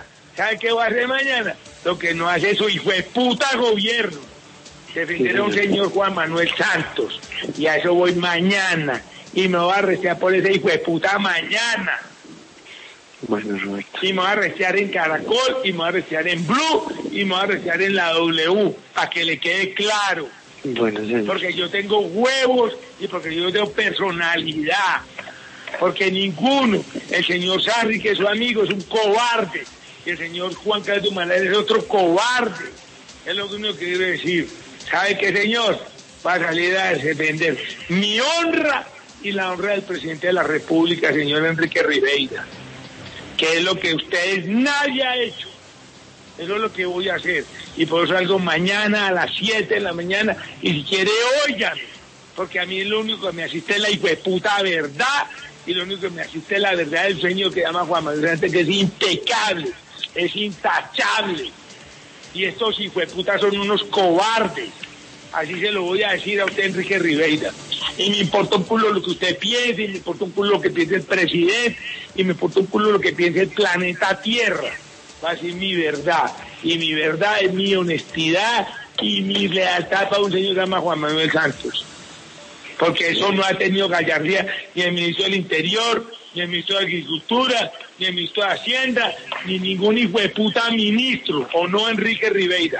Lo que no hace su hijo de puta gobierno. Defender a un señor Juan Manuel Santos. Y a eso voy mañana. Y me voy a arrestar por ese hijo de puta mañana. Bueno, Roberto. Y me voy a arrestar en Caracol, y me voy a arrestar en Blue, y me voy a arrestar en la W, para que le quede claro. Bueno, señor. Porque yo tengo huevos y porque yo tengo personalidad. Porque ninguno, el señor Sarri, que es su amigo, es un cobarde. Y el señor Juan Carlos Dumalar es otro cobarde. Es lo único que quiero decir. ¿Sabe qué, señor? Va a salir a defender mi honra y la honra del presidente de la República, señor Enrique Riveira. Que es lo que ustedes nadie ha hecho. Eso es lo que voy a hacer. Y por eso salgo mañana a las 7 de la mañana. Y si quiere, óigame. Porque a mí lo único que me asiste es la hijueputa verdad. Y lo único que me asiste es la verdad del sueño que llama Juan Manuel Santos, que es impecable, es intachable. Y estos hijueputas son unos cobardes. Así se lo voy a decir a usted, Enrique Riveira. Y me importa un culo lo que usted piense, y me importa un culo lo que piense el presidente, y me importa un culo lo que piense el planeta Tierra. Va a decir mi verdad. Y mi verdad es mi honestidad y mi lealtad para un señor que se llama Juan Manuel Santos. Porque eso no ha tenido gallardía ni el ministro del Interior, ni el ministro de Agricultura, ni el ministro de Hacienda, ni ningún hijo de puta ministro, o no Enrique Riveira.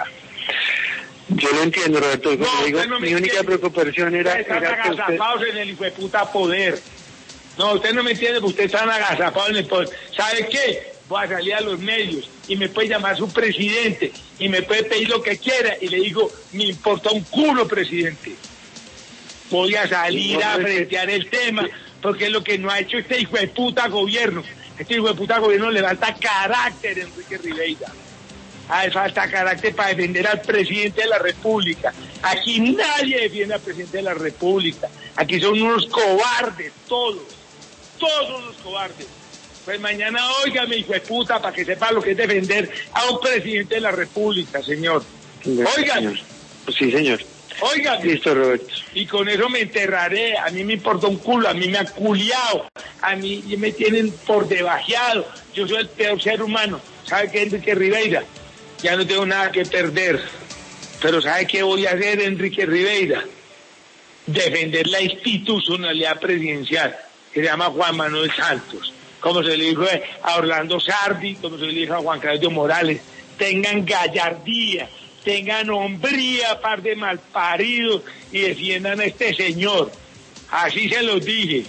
Yo lo entiendo, Roberto. No, digo, no mi única preocupación era están que usted... agazapados en el hijo de puta poder. No, usted no me entiende, porque ustedes están agazapados en el poder. ¿Sabe qué? Voy a salir a los medios y me puede llamar a su presidente y me puede pedir lo que quiera y le digo, me importa un culo, presidente. Voy a salir a frentear el tema porque es lo que no ha hecho este hijo de puta gobierno. Este hijo de puta gobierno le falta carácter, Enrique Riveira. Falta carácter para defender al presidente de la República. Aquí nadie defiende al presidente de la República. Aquí son unos cobardes, todos unos cobardes. Pues mañana óigame, hijo de puta, para que sepa lo que es defender a un presidente de la República, señor. Óigame. Sí, señor. Óigame. Listo, Roberto. Y con eso me enterraré. A mí me importa un culo, a mí me han culiado, a mí me tienen por debajeado. Yo soy el peor ser humano. ¿Sabe qué, Enrique Riveira? Ya no tengo nada que perder. Pero ¿sabe qué voy a hacer, Enrique Riveira? Defender la institucionalidad presidencial, que se llama Juan Manuel Santos. Como se le dijo a Orlando Sardi, como se le dijo a Juan Carlos Morales. Tengan gallardía, tengan hombría, par de malparidos, y defiendan a este señor. Así se los dije.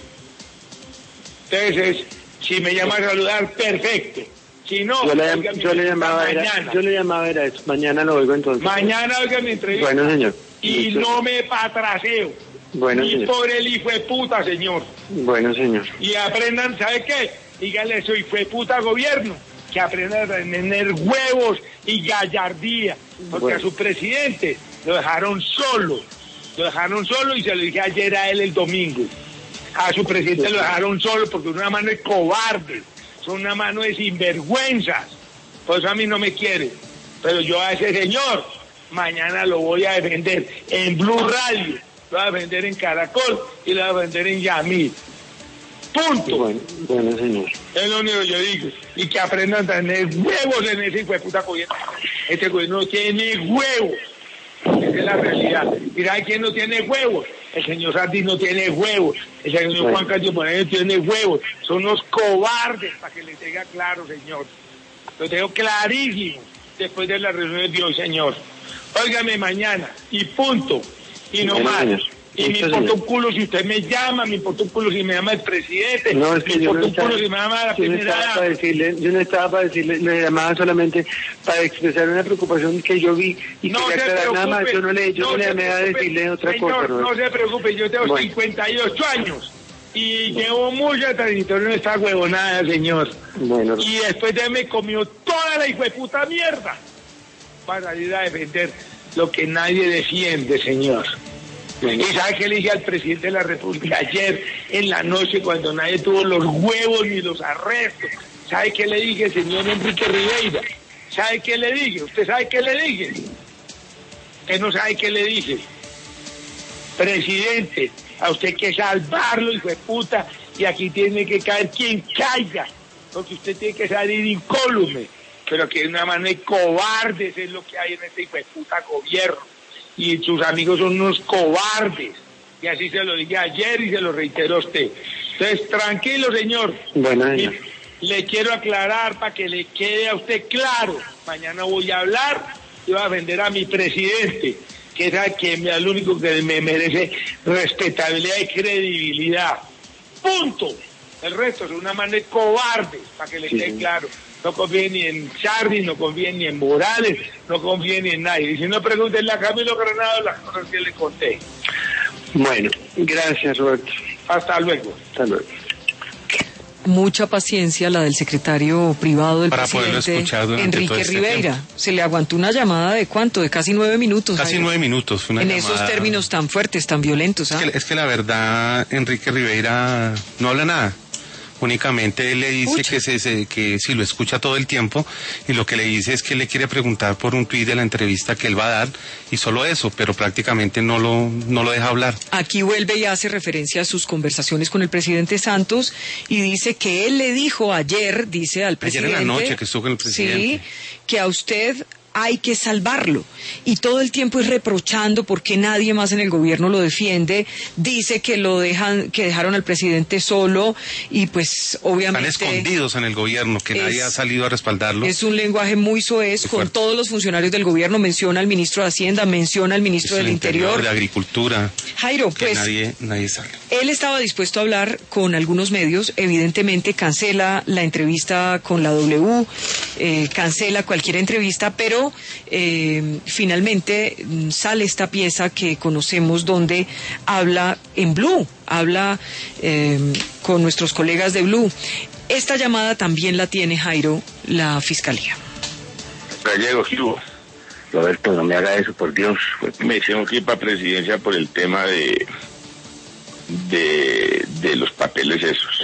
Entonces, si me llama a saludar, perfecto. Si no, yo le llamaba a eso. Mañana lo oigo entonces. Mañana oiga mi entrevista. Bueno, señor. Y no me patraseo. Bueno, ni señor. por el hijo de puta, señor. Bueno, señor. Y aprendan, ¿sabe qué? Díganle eso, hijo de puta gobierno, que aprendan a tener huevos y gallardía. Porque a su presidente lo dejaron solo. Y se lo dije ayer a él el domingo. A su presidente lo dejaron solo porque una mano es cobarde. Son una mano de sinvergüenzas. Por eso a mí no me quiere. Pero yo a ese señor mañana lo voy a defender en Blue Radio, lo voy a defender en Caracol y lo voy a defender en Yamil. Punto. Bueno, señor. Es lo único que yo digo. Y que aprendan a tener huevos en ese hijo de puta gobierno. Este gobierno no tiene huevos. Esa es la realidad. ¿Y sabe quién no tiene huevos? El señor Sardi no tiene huevos. El señor Juan Carlos Moreno no tiene huevos. Son unos cobardes, para que les diga claro, señor. Lo tengo clarísimo después de la reunión de hoy, señor. Óigame mañana. Y punto. Y no más. Y me importa un culo si usted me llama, me importa un culo si me llama el presidente, no, es que me importa un culo si me llama la primera dama. Yo no estaba para decirle, me llamaba solamente para expresar una preocupación que yo vi y no quería aclarar nada más. Yo no le llamé a decirle otra cosa. No se preocupe, yo tengo 58 años y llevo mucha trayectoria en esta huevonada, señor. Bueno. Y después de me comió toda la hijueputa mierda para ir a defender lo que nadie defiende, señor. ¿Y sabe qué le dije al presidente de la República ayer en la noche cuando nadie tuvo los huevos ni los arrestos? ¿Sabe qué le dije, señor Enrique Riveira? ¿Sabe qué le dije? ¿Usted sabe qué le dije? ¿Usted no sabe qué le dije? Presidente, a usted hay que salvarlo, hijo de puta, y aquí tiene que caer quien caiga, porque usted tiene que salir incólume, pero que de una manera de cobardes es lo que hay en este hijo de puta gobierno. Y sus amigos son unos cobardes. Y así se lo dije ayer y se lo reitero a usted. Entonces, tranquilo, señor. Bueno, le quiero aclarar para que le quede a usted claro. Mañana voy a hablar y voy a defender a mi presidente, que es el único que me merece respetabilidad y credibilidad. Punto. El resto es una manera de cobardes, para que le quede claro. No confíen ni en Charly, no confíen ni en Morales, no confíen ni en nadie. Y si no, pregúntenle a Camilo Granado las cosas que le conté. Bueno, gracias, Roberto. Hasta luego. Hasta luego. Mucha paciencia la del secretario privado del para presidente escuchar Enrique todo este Riveira. tiempo. Se le aguantó una llamada de ¿cuánto? De casi 9 minutos. Casi Jairo. 9 minutos. En esos términos tan fuertes, tan violentos. Es que la verdad, Enrique Riveira no habla nada. Únicamente él le dice que si lo escucha todo el tiempo, y lo que le dice es que le quiere preguntar por un tuit de la entrevista que él va a dar, y solo eso, pero prácticamente no lo deja hablar. Aquí vuelve y hace referencia a sus conversaciones con el presidente Santos, y dice que él le dijo ayer, dice al presidente... Ayer en la noche que estuvo con el presidente. Sí, que a usted hay que salvarlo, y todo el tiempo es reprochando porque nadie más en el gobierno lo defiende, dice que dejaron al presidente solo, y pues obviamente están escondidos en el gobierno, que nadie ha salido a respaldarlo. Es un lenguaje muy soez con todos los funcionarios del gobierno, menciona al ministro de Hacienda, menciona al ministro del Interior, de Agricultura. Jairo, pues nadie sale. Él estaba dispuesto a hablar con algunos medios, evidentemente cancela la entrevista con la W, cancela cualquier entrevista, pero finalmente sale esta pieza que conocemos donde habla en Blue, habla con nuestros colegas de Blue. Esta llamada también la tiene, Jairo, la Fiscalía. Gallego, ¿qué hubo? Roberto, no me haga eso, por Dios. Me tengo que ir para presidencia por el tema de los papeles esos.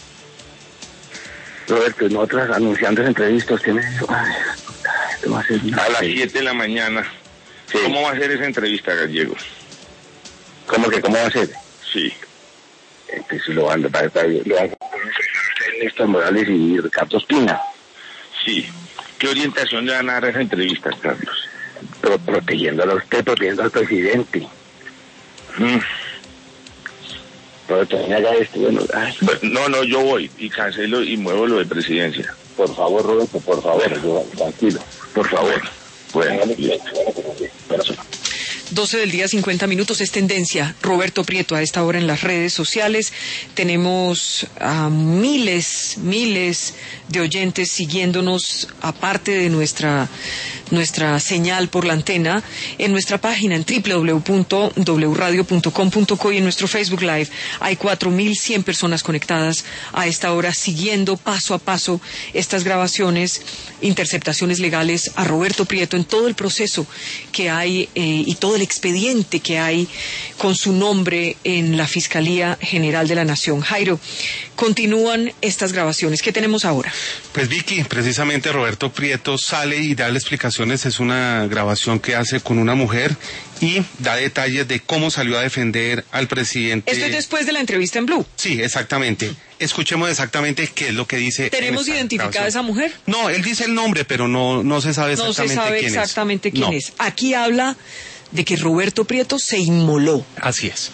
Roberto, nosotros anunciando las entrevistas, ¿qué me dijo? A las 7 de la mañana. Sí. ¿Cómo va a ser esa entrevista, Gallego? ¿Cómo va a ser? Sí. Entonces lo van a Néstor Morales y Ricardo Espina. Sí. ¿Qué orientación le van a dar a esa entrevista, Carlos? Pero protegiéndolo a usted, protegiendo al presidente. Pero también haga esto, bueno. No, yo voy y cancelo y muevo lo de presidencia. Por favor, Roberto, por favor, tranquilo. Por favor. Bueno, 12 del día, 50 minutos, es tendencia. Roberto Prieto a esta hora en las redes sociales. Tenemos a miles de oyentes siguiéndonos, aparte de nuestra señal por la antena, en nuestra página en www.wradio.com.co y en nuestro Facebook Live. Hay 4.100 personas conectadas a esta hora, siguiendo paso a paso estas grabaciones, interceptaciones legales a Roberto Prieto en todo el proceso que hay y todo el expediente que hay con su nombre en la Fiscalía General de la Nación. Jairo, continúan estas grabaciones. ¿Qué tenemos ahora? Pues Vicky, precisamente Roberto Prieto sale y da las explicaciones. Es una grabación que hace con una mujer y da detalles de cómo salió a defender al presidente. Esto es después de la entrevista en Blue. Sí, exactamente. Escuchemos exactamente qué es lo que dice. ¿Tenemos identificada a esa mujer? No, él dice el nombre, pero no se sabe exactamente quién es. Aquí habla de que Roberto Prieto se inmoló. Así es.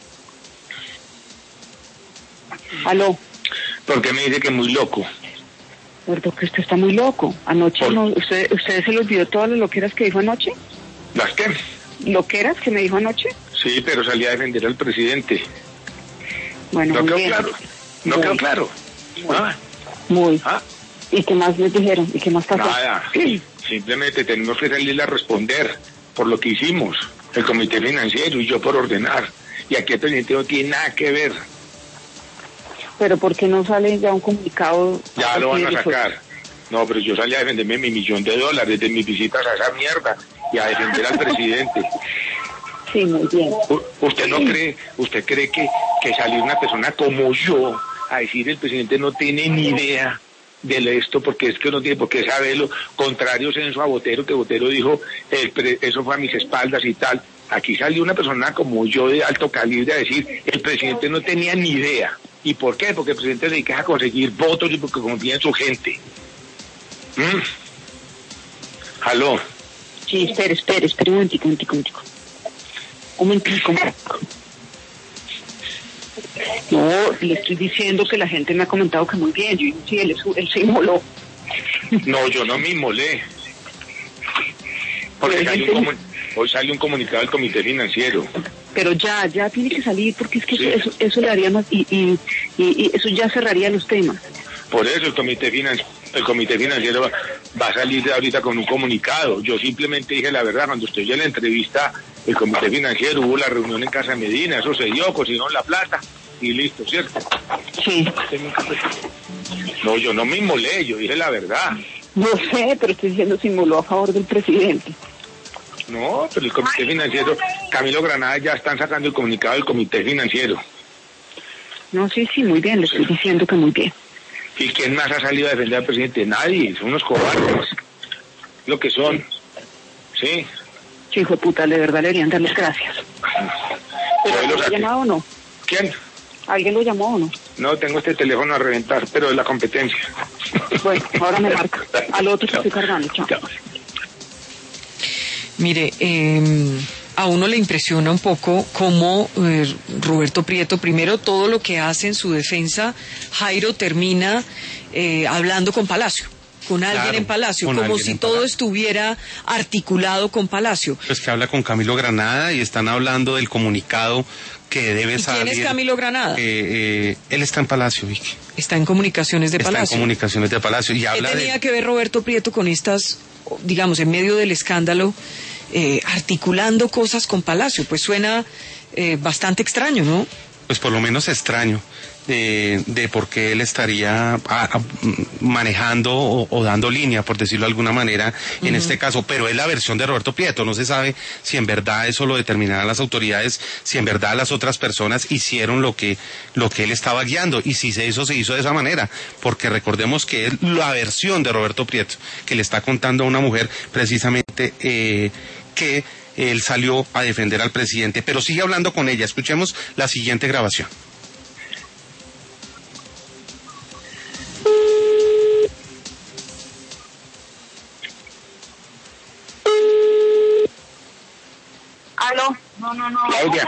Aló. ¿Por qué me dice que muy loco? Porque usted está muy loco. Anoche, no, ¿usted se le olvidó todas las loqueras que dijo anoche? ¿Las qué? ¿Loqueras que me dijo anoche? Sí, pero salí a defender al presidente. Bueno, ¿No muy quedó bien. claro? ¿No quedó claro? Muy. ¿Y qué más les dijeron? ¿Y qué más pasó? Nada. Simplemente tenemos que salir a responder por lo que hicimos, el comité financiero y yo por ordenar. Y aquí el presidente no tiene nada que ver. ¿Pero por qué no sale ya un comunicado? Ya lo van a sacar. No, pero yo salí a defenderme mi $1.000.000 de mis visitas a esa mierda y a defender al presidente. Sí, muy bien. ¿Usted cree que salir una persona como yo a decir el presidente no tiene ni idea de esto, porque es que no tiene por qué saberlo, contrario censo a Botero, que Botero dijo, eso fue a mis espaldas y tal? Aquí salió una persona como yo de alto calibre a decir, el presidente no tenía ni idea. ¿Y por qué? Porque el presidente se dedica a conseguir votos y porque confía en su gente. ¿Aló? Sí, espere un momentico. Un momentico. No, le estoy diciendo que la gente me ha comentado que muy bien. Yo digo, sí, él se inmoló. No, yo no me inmolé. Porque hoy sale un comunicado del comité financiero. Pero ya tiene que salir, porque es que sí, eso le haría más y eso ya cerraría los temas. Por eso el comité financiero va a salir de ahorita con un comunicado. Yo simplemente dije la verdad, cuando estoy en la entrevista, el comité financiero, hubo la reunión en Casa Medina, eso se dio, cocinaron la plata y listo, ¿cierto? Sí. No, yo no me inmolé, yo dije la verdad. No sé, pero estoy diciendo se inmoló a favor del presidente. No, pero el comité financiero, Camilo Granada ya están sacando el comunicado del comité financiero. No, sí, muy bien, le estoy diciendo que muy bien. ¿Y quién más ha salido a defender al presidente? Nadie, son unos cobardes. Lo que son. Sí. Sí, hijo de puta, de verdad le deberían dar las gracias. ¿Pero lo ha llamado o no? ¿Quién? ¿Alguien lo llamó o no? No, tengo este teléfono a reventar, pero de la competencia. Bueno, ahora me marca. Al otro que estoy cargando, chao. Mire, a uno le impresiona un poco cómo Roberto Prieto, primero todo lo que hace en su defensa, Jairo termina hablando con Palacio, con alguien en Palacio, como si todo estuviera articulado con Palacio. Pues que habla con Camilo Granada y están hablando del comunicado que debe salir. ¿Quién es Camilo Granada? Él está en Palacio, Vicky. Está en comunicaciones de Palacio. Está en comunicaciones de Palacio. Y habla ¿Qué tenía que ver Roberto Prieto con estas, digamos, en medio del escándalo, articulando cosas con Palacio? Pues suena bastante extraño, ¿no? Pues por lo menos extraño de por qué él estaría manejando o dando línea, por decirlo de alguna manera, en este caso. Pero es la versión de Roberto Prieto. No se sabe si en verdad eso lo determinarán las autoridades, si en verdad las otras personas hicieron lo que él estaba guiando, y si se hizo de esa manera. Porque recordemos que es la versión de Roberto Prieto, que le está contando a una mujer precisamente que él salió a defender al presidente, pero sigue hablando con ella. Escuchemos la siguiente grabación. ¿Aló? No. Claudia,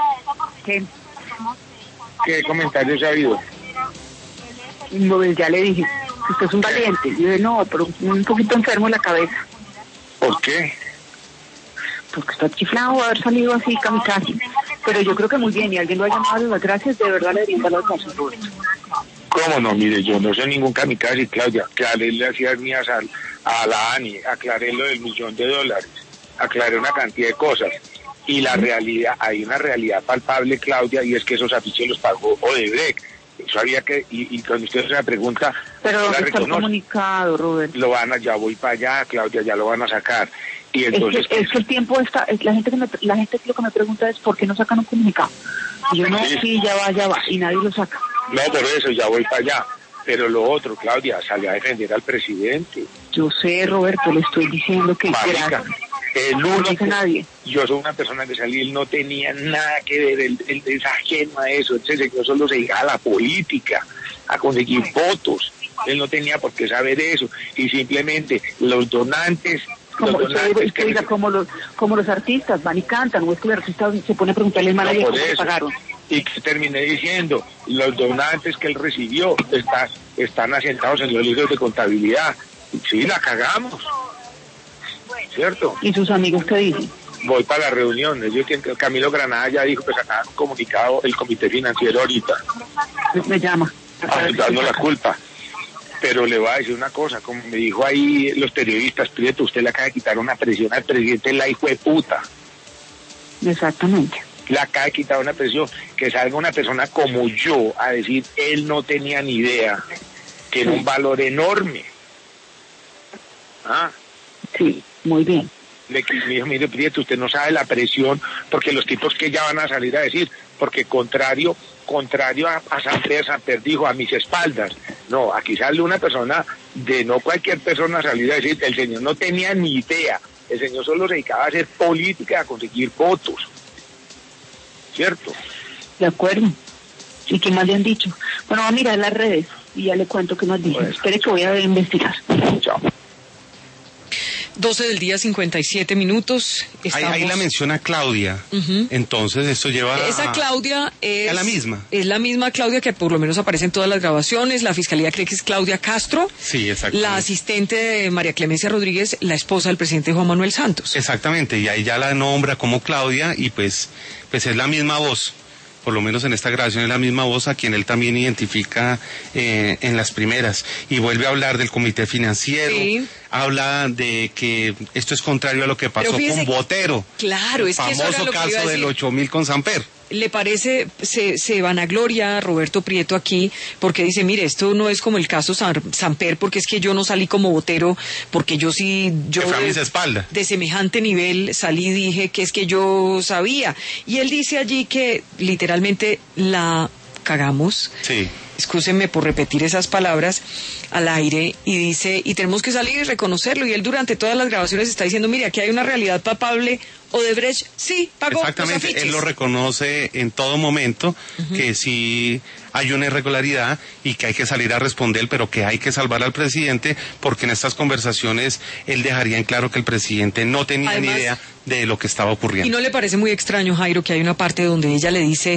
¿qué comentarios ha habido? No, ya le dije, usted es un valiente. Yo dije, no, pero un poquito enfermo en la cabeza. ¿Por qué? Porque está chiflado haber salido así, kamikaze. Pero yo creo que muy bien, y alguien lo ha llamado a las gracias, de verdad le deberían dar las gracias, Roberto. ¿Cómo no? Mire, yo no soy ningún kamikaze, Claudia. Aclaré hacía mías a la ANI, aclaré lo del $1.000.000, aclaré una cantidad de cosas. Y la realidad, hay una realidad palpable, Claudia, y es que esos afiches los pagó Odebrecht. Eso había que, y cuando usted se la pregunta... Pero ¿dónde está el comunicado, Roberto? Ya voy para allá, Claudia, ya lo van a sacar. Y entonces... Es que el tiempo está... La gente lo que me pregunta es ¿por qué no sacan un comunicado? Y yo no, sí, ya va, y nadie lo saca. No, por eso, ya voy para allá. Pero lo otro, Claudia, salió a defender al presidente. Yo sé, Roberto, le estoy diciendo que... Marica, el único, no dice nadie. Yo soy una persona que salí, él no tenía nada que ver, él es ajeno a eso, entonces yo solo se dedicaba a la política, a conseguir votos, él no tenía por qué saber eso, y simplemente los donantes... Como los artistas van y cantan, o es que el artista se pone a preguntarle al manager cómo le pagaron. ¿Y que terminé diciendo? Los donantes que él recibió están asentados en los libros de contabilidad. Sí, la cagamos. ¿Cierto? ¿Y sus amigos qué dicen? Voy para la reunión. Camilo Granada ya dijo que sacaban un comunicado el comité financiero ahorita. Me llama. Dando la culpa. Pero le voy a decir una cosa, como me dijo ahí los periodistas, Prieto, usted le acaba de quitar una presión al presidente, la hijo de puta. Exactamente. Le acaba de quitar una presión, que salga una persona como yo a decir, él no tenía ni idea, que era un valor enorme. Sí, muy bien. Me dijo, mire, Prieto, usted no sabe la presión, porque los tipos que ya van a salir a decir, porque contrario a Samper dijo a mis espaldas. No, aquí sale una persona, no cualquier persona salir a decir, el señor no tenía ni idea, el señor solo se dedicaba a hacer política, a conseguir votos. ¿Cierto? De acuerdo. ¿Y qué más le han dicho? Bueno, va a mirar las redes y ya le cuento qué nos dicen. Bueno. Espere que voy a investigar. Chao. 12 del día, 57 minutos. Ahí la menciona Claudia. Entonces, esto lleva... Esa Claudia es... la misma. Es la misma Claudia que por lo menos aparece en todas las grabaciones. La Fiscalía cree que es Claudia Castro. Sí, exactamente. La asistente de María Clemencia Rodríguez, la esposa del presidente Juan Manuel Santos. Exactamente, y ahí ya la nombra como Claudia y pues es la misma voz. Por lo menos en esta grabación es la misma voz a quien él también identifica en las primeras. Y vuelve a hablar del comité financiero, sí. Habla de que esto es contrario a lo que pasó con Botero. Claro, es que eso era lo que iba a decir. Famoso caso del 8.000 con Samper. ¿Le parece, se vanagloria Roberto Prieto aquí, porque dice, mire, esto no es como el caso Samper, porque es que yo no salí como Botero, porque yo fue a mis espaldas. De semejante nivel salí y dije que es que yo sabía. Y él dice allí que literalmente la cagamos. Sí. Excúsenme por repetir esas palabras al aire, y dice, y tenemos que salir y reconocerlo, y él durante todas las grabaciones está diciendo, mire, aquí hay una realidad palpable, Odebrecht sí pagó. Exactamente, los afiches. Él lo reconoce en todo momento, que sí hay una irregularidad y que hay que salir a responder, pero que hay que salvar al presidente, porque en estas conversaciones él dejaría en claro que el presidente no tenía ni idea de lo que estaba ocurriendo. ¿Y no le parece muy extraño, Jairo, que hay una parte donde ella le dice,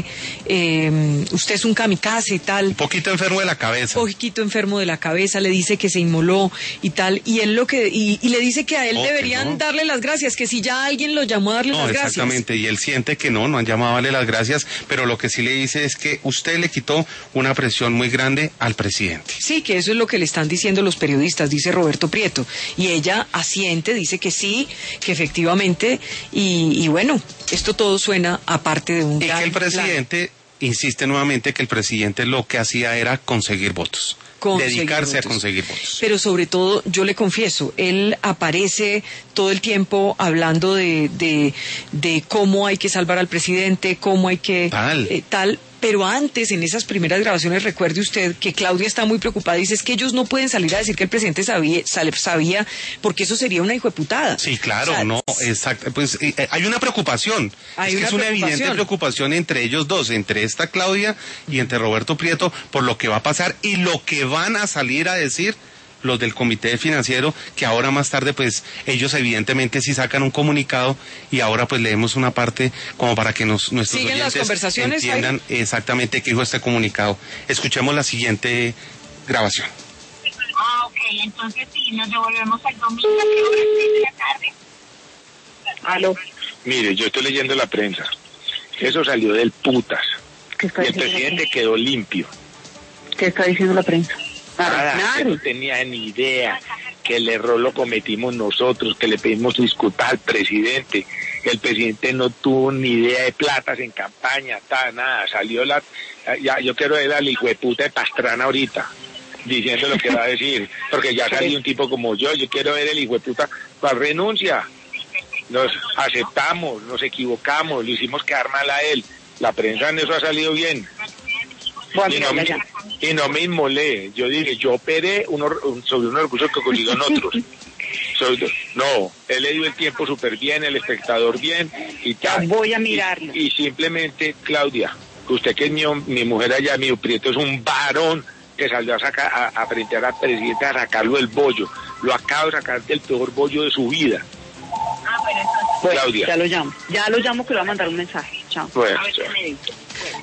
usted es un kamikaze y tal? Un poquito enfermo de la cabeza. Un poquito enfermo de la cabeza, le dice que se inmoló y tal, y él y le dice que a él deberían darle las gracias, que si ya alguien lo llamó a darle las gracias. Exactamente, y él siente que no han llamado a darle las gracias, pero lo que sí le dice es que usted le quitó una presión muy grande al presidente. Sí, que eso es lo que le están diciendo los periodistas, dice Roberto Prieto, y ella asiente, dice que sí, que efectivamente, y bueno, esto todo suena aparte de un gran plan. Y que el presidente insiste nuevamente que el presidente lo que hacía era conseguir votos. Dedicarse a conseguir votos. Pero sobre todo, yo le confieso, él aparece todo el tiempo hablando de cómo hay que salvar al presidente, cómo hay que... tal. Pero antes, en esas primeras grabaciones, recuerde usted que Claudia está muy preocupada. Dice, es que ellos no pueden salir a decir que el presidente sabía, porque eso sería una hijueputada. Sí, claro, exacto. Pues hay una preocupación. Es una evidente preocupación entre ellos dos, entre esta Claudia y entre Roberto Prieto, por lo que va a pasar y lo que van a salir a decir los del comité financiero, que ahora más tarde pues ellos evidentemente sí sacan un comunicado, y ahora pues leemos una parte como para que nuestros oyentes las conversaciones, entiendan exactamente qué dijo este comunicado. Escuchemos la siguiente grabación. Ok, entonces sí, nos devolvemos al domingo, ¿a qué hora? 6 de la tarde. Aló. Mire, yo estoy leyendo la prensa. Eso salió del putas. Y el presidente quedó limpio. ¿Qué está diciendo la prensa? Nada, que no tenía ni idea, que el error lo cometimos nosotros, que le pedimos disculpas al presidente, que el presidente no tuvo ni idea de platas en campaña, nada, salió yo quiero ver al hijueputa de Pastrana ahorita, diciendo lo que va a decir, porque ya salió un tipo como yo quiero ver el hijueputa, ¿cuál renuncia? Nos aceptamos, nos equivocamos, lo hicimos quedar mal a él, la prensa en eso ha salido bien. Y no me inmolé. Yo dije, yo operé sobre unos recursos que consiguieron otros. No, él le dio el tiempo súper bien, el espectador bien y tal. Voy a mirarlo. Y simplemente, Claudia, usted que es mi mujer allá, mi Prieto es un varón que salió a frente al presidente a sacarlo del bollo. Lo acabo de sacar del peor bollo de su vida. Claudia. Ya lo llamo que le va a mandar un mensaje. Chao. Bueno,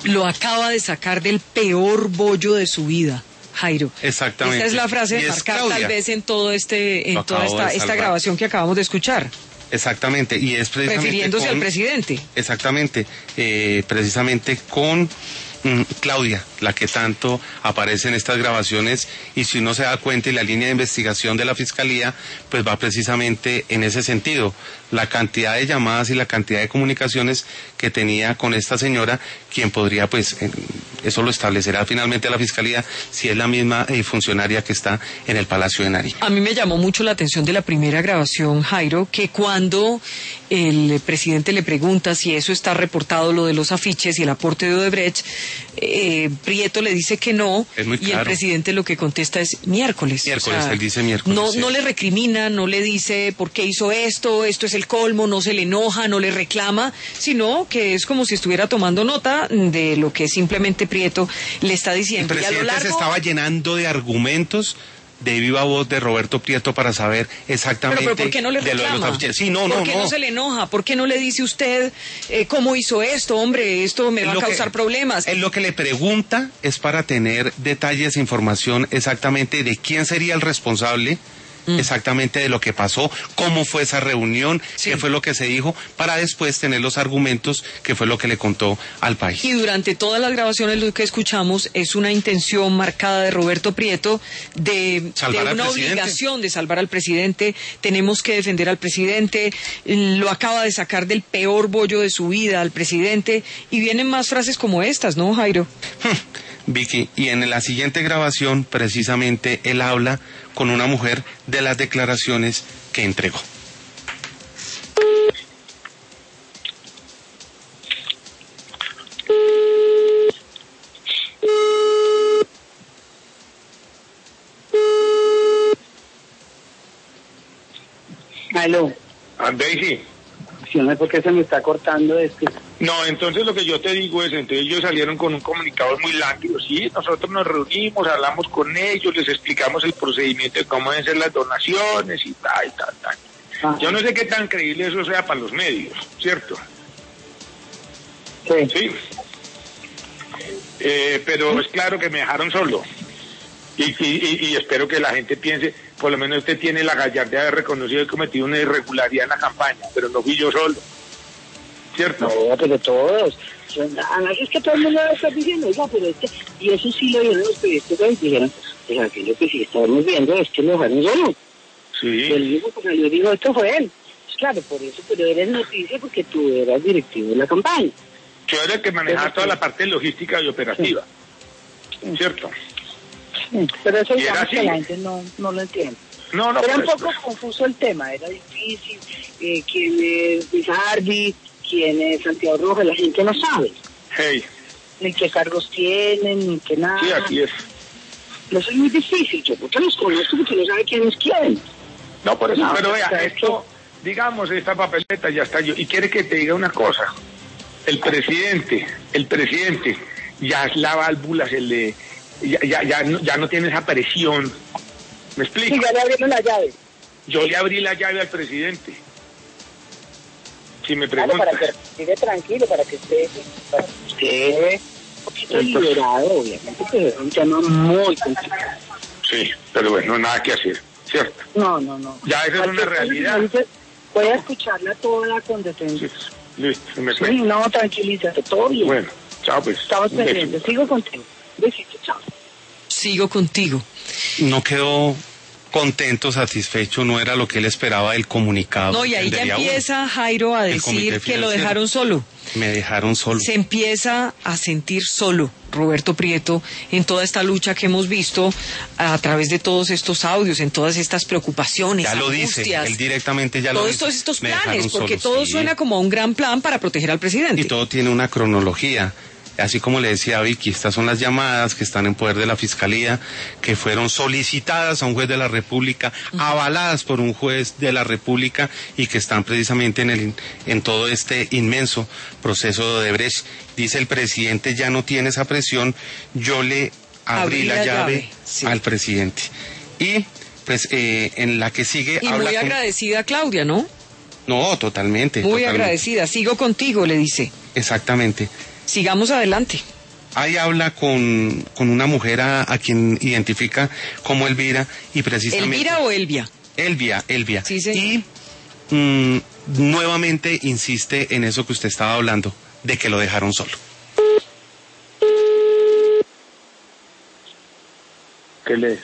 Lo acaba de sacar del peor bollo de su vida, Jairo. Exactamente. Esta es la frase de marcar tal vez en toda esta grabación que acabamos de escuchar. Exactamente, y es precisamente refiriéndose al presidente. Exactamente, precisamente con Claudia, la que tanto aparece en estas grabaciones, y si uno se da cuenta, y la línea de investigación de la Fiscalía, pues va precisamente en ese sentido. La cantidad de llamadas y la cantidad de comunicaciones que tenía con esta señora, quien podría, pues, eso lo establecerá finalmente la Fiscalía, si es la misma funcionaria que está en el Palacio de Nariño. A mí me llamó mucho la atención de la primera grabación, Jairo, que cuando el presidente le pregunta si eso está reportado, lo de los afiches y el aporte de Odebrecht, Prieto le dice que no, y el presidente lo que contesta es miércoles. Miércoles, o sea, él dice miércoles. No le recrimina, no le dice por qué hizo esto es el colmo, no se le enoja, no le reclama, sino que es como si estuviera tomando nota de lo que simplemente Prieto le está diciendo. El presidente se estaba llenando de argumentos de viva voz de Roberto Prieto para saber exactamente. Pero ¿por qué no le reclama? ¿Por qué no se le enoja? ¿Por qué no le dice usted cómo hizo esto? Hombre, esto me va a causar problemas. Él lo que le pregunta es para tener detalles e información exactamente de quién sería el responsable, exactamente de lo que pasó, cómo fue esa reunión, qué fue lo que se dijo, para después tener los argumentos, que fue lo que le contó al país. Y durante todas las grabaciones lo que escuchamos es una intención marcada de Roberto Prieto de una obligación de salvar al presidente. Tenemos que defender al presidente, lo acaba de sacar del peor bollo de su vida al presidente, y vienen más frases como estas, ¿no, Jairo? Vicky, y en la siguiente grabación precisamente él habla con una mujer de las declaraciones que entregó. Aló. Daisy. ¿Por qué se me está cortando esto? No, entonces lo que yo te digo es, entonces ellos salieron con un comunicado muy lápido, sí, nosotros nos reunimos, hablamos con ellos, les explicamos el procedimiento de cómo deben ser las donaciones y tal. Ajá. Yo no sé qué tan creíble eso sea para los medios, ¿cierto? Sí. Pero es claro que me dejaron solo. Y espero que la gente piense, por lo menos usted tiene la gallardía de haber reconocido que cometido una irregularidad en la campaña, pero no fui yo solo, ¿cierto? No, pero todos. Además es que todo el mundo debe estar diciendo, oiga, pero es que, y eso sí lo vieron los periodistas y dijeron, pues aquello que sí estábamos viendo es que lo dejaron solo. Sí. El mismo que yo digo, esto fue él. Pues claro, por eso, pero eres noticia porque tú eras directivo de la campaña. Yo era el que manejaba toda la parte logística y operativa, ¿cierto? Pero eso digamos que la gente no lo entiende. No, era un poco confuso el tema, era difícil, quién es Bizardi, quién es Santiago Rojas, la gente no sabe. Hey. Ni qué cargos tienen, ni qué nada. Sí, así es. Eso es muy difícil, yo porque los conozco porque no sabe quién es quién. No, por eso, no, pero vea, esto, digamos, esta papeleta ya está yo, y quiere que te diga una cosa, el presidente, ya es la válvula, ya no tiene esa presión. ¿Me explico? Sí, ya le abrieron la llave. Yo le abrí la llave al presidente. Si me preguntas. Para que siga tranquilo, para que esté un poquito liberado, obviamente, pero es un tema muy complicado. Sí, pero bueno, nada que hacer, ¿cierto? No. Ya eso es una realidad. Voy a escucharla toda con detención. Listo, me sí, no, tranquilízate, todo bien. Bueno, chao pues. Estamos pendientes, sigo contigo. Besito, chao. Sigo contigo. No quedó contento, satisfecho, no era lo que él esperaba del comunicado. No, y ahí ya empieza Jairo a decir que lo dejaron solo. Me dejaron solo. Se empieza a sentir solo Roberto Prieto en toda esta lucha que hemos visto a través de todos estos audios, en todas estas preocupaciones, ya lo angustias, dice, él directamente ya lo dice. Todos estos planes, porque todo suena como un gran plan para proteger al presidente. Y todo tiene una cronología. Así como le decía Vicky, estas son las llamadas que están en poder de la Fiscalía, que fueron solicitadas a un juez de la República, avaladas por un juez de la República y que están precisamente en todo este inmenso proceso de Odebrecht. Dice el presidente, ya no tiene esa presión, yo le abrí la llave al presidente. Y pues en la que sigue... Y muy agradecida Claudia, ¿no? No, totalmente. Muy agradecida, sigo contigo, le dice. Exactamente. Sigamos adelante. Ahí habla con una mujer a quien identifica como Elvira y precisamente... ¿Elvira o Elvia? Elvia. Sí, sí. Y nuevamente insiste en eso que usted estaba hablando, de que lo dejaron solo. ¿Qué lees?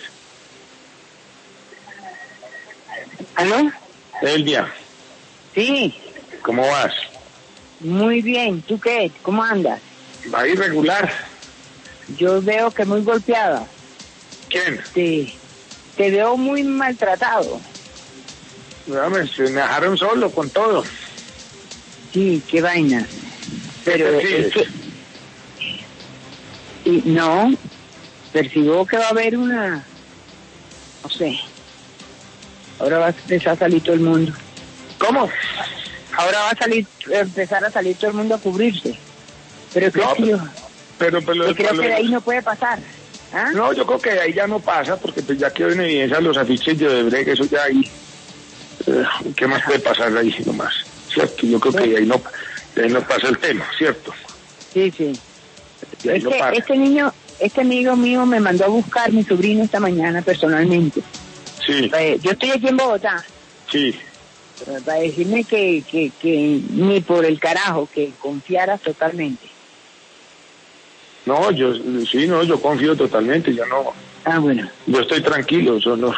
¿Aló? Elvia, Sí, ¿cómo vas? muy bien. ¿Tú qué? ¿Cómo andas? Va irregular. Yo veo que muy golpeada. ¿Quién? Te veo muy maltratado. No, me dejaron solo con todo. Sí, qué vaina. Pero ¿Qué es que... No, percibo que va a haber una... No sé. Ahora va a empezar a salir todo el mundo. ¿Cómo? Ahora va a empezar a salir todo el mundo a cubrirse. Pero No, yo pero creo que de ahí no puede pasar. ¿Ah? No, yo creo que de ahí ya no pasa, porque pues ya quedó en evidencia los afiches de Odebrecht, eso ya ahí... ¿Qué más puede pasar ahí nomás? ¿Cierto? Yo creo que de ahí no pasa el tema, ¿cierto? Sí. Es que este amigo mío me mandó a buscar mi sobrino esta mañana personalmente. Sí. Yo estoy aquí en Bogotá. Sí. Para decirme que ni por el carajo, que confiaras totalmente. No, yo confío totalmente, yo no... Ah, bueno. Yo estoy tranquilo, no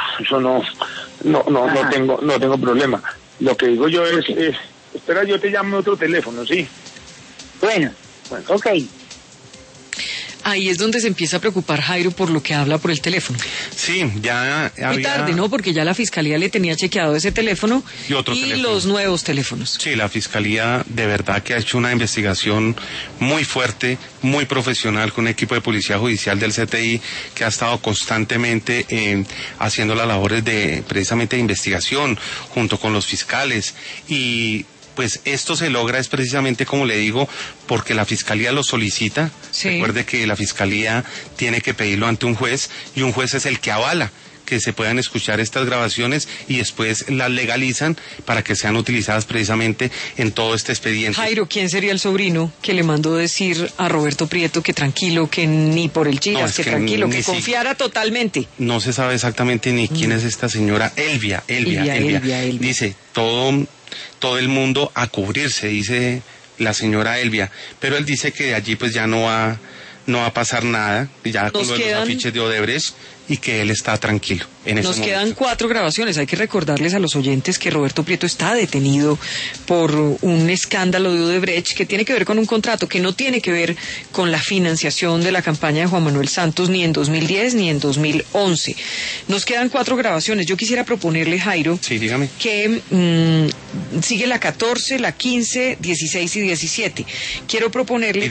tengo problema. Lo que digo yo es, espera, yo te llamo a otro teléfono, ¿sí? Bueno, ok. Ahí es donde se empieza a preocupar Jairo por lo que habla por el teléfono. Sí, ya había... Muy tarde, ¿no? Porque ya la Fiscalía le tenía chequeado ese teléfono y los nuevos teléfonos. Sí, la Fiscalía de verdad que ha hecho una investigación muy fuerte, muy profesional, con un equipo de Policía Judicial del CTI que ha estado constantemente haciendo las labores precisamente de investigación junto con los fiscales. Y pues esto se logra es precisamente, como le digo, porque la Fiscalía lo solicita. Sí. Recuerde que la Fiscalía tiene que pedirlo ante un juez y un juez es el que avala que se puedan escuchar estas grabaciones y después las legalizan para que sean utilizadas precisamente en todo este expediente. Jairo, ¿quién sería el sobrino que le mandó decir a Roberto Prieto que tranquilo, que ni por el Chillas, que tranquilo, que confiara totalmente? No se sabe exactamente ni quién es esta señora Elvia. Dice, todo el mundo a cubrirse, dice la señora Elvia, pero él dice que de allí pues ya no va a pasar nada, ya con los afiches de Odebrecht, y que él está tranquilo en ese momento. Nos quedan 4 grabaciones. Hay que recordarles a los oyentes que Roberto Prieto está detenido por un escándalo de Odebrecht que tiene que ver con un contrato que no tiene que ver con la financiación de la campaña de Juan Manuel Santos ni en 2010 ni en 2011. Nos quedan 4 grabaciones. Yo quisiera proponerle, Jairo, sí, dígame, que sigue la 14, la 15, 16 y 17. Quiero proponerle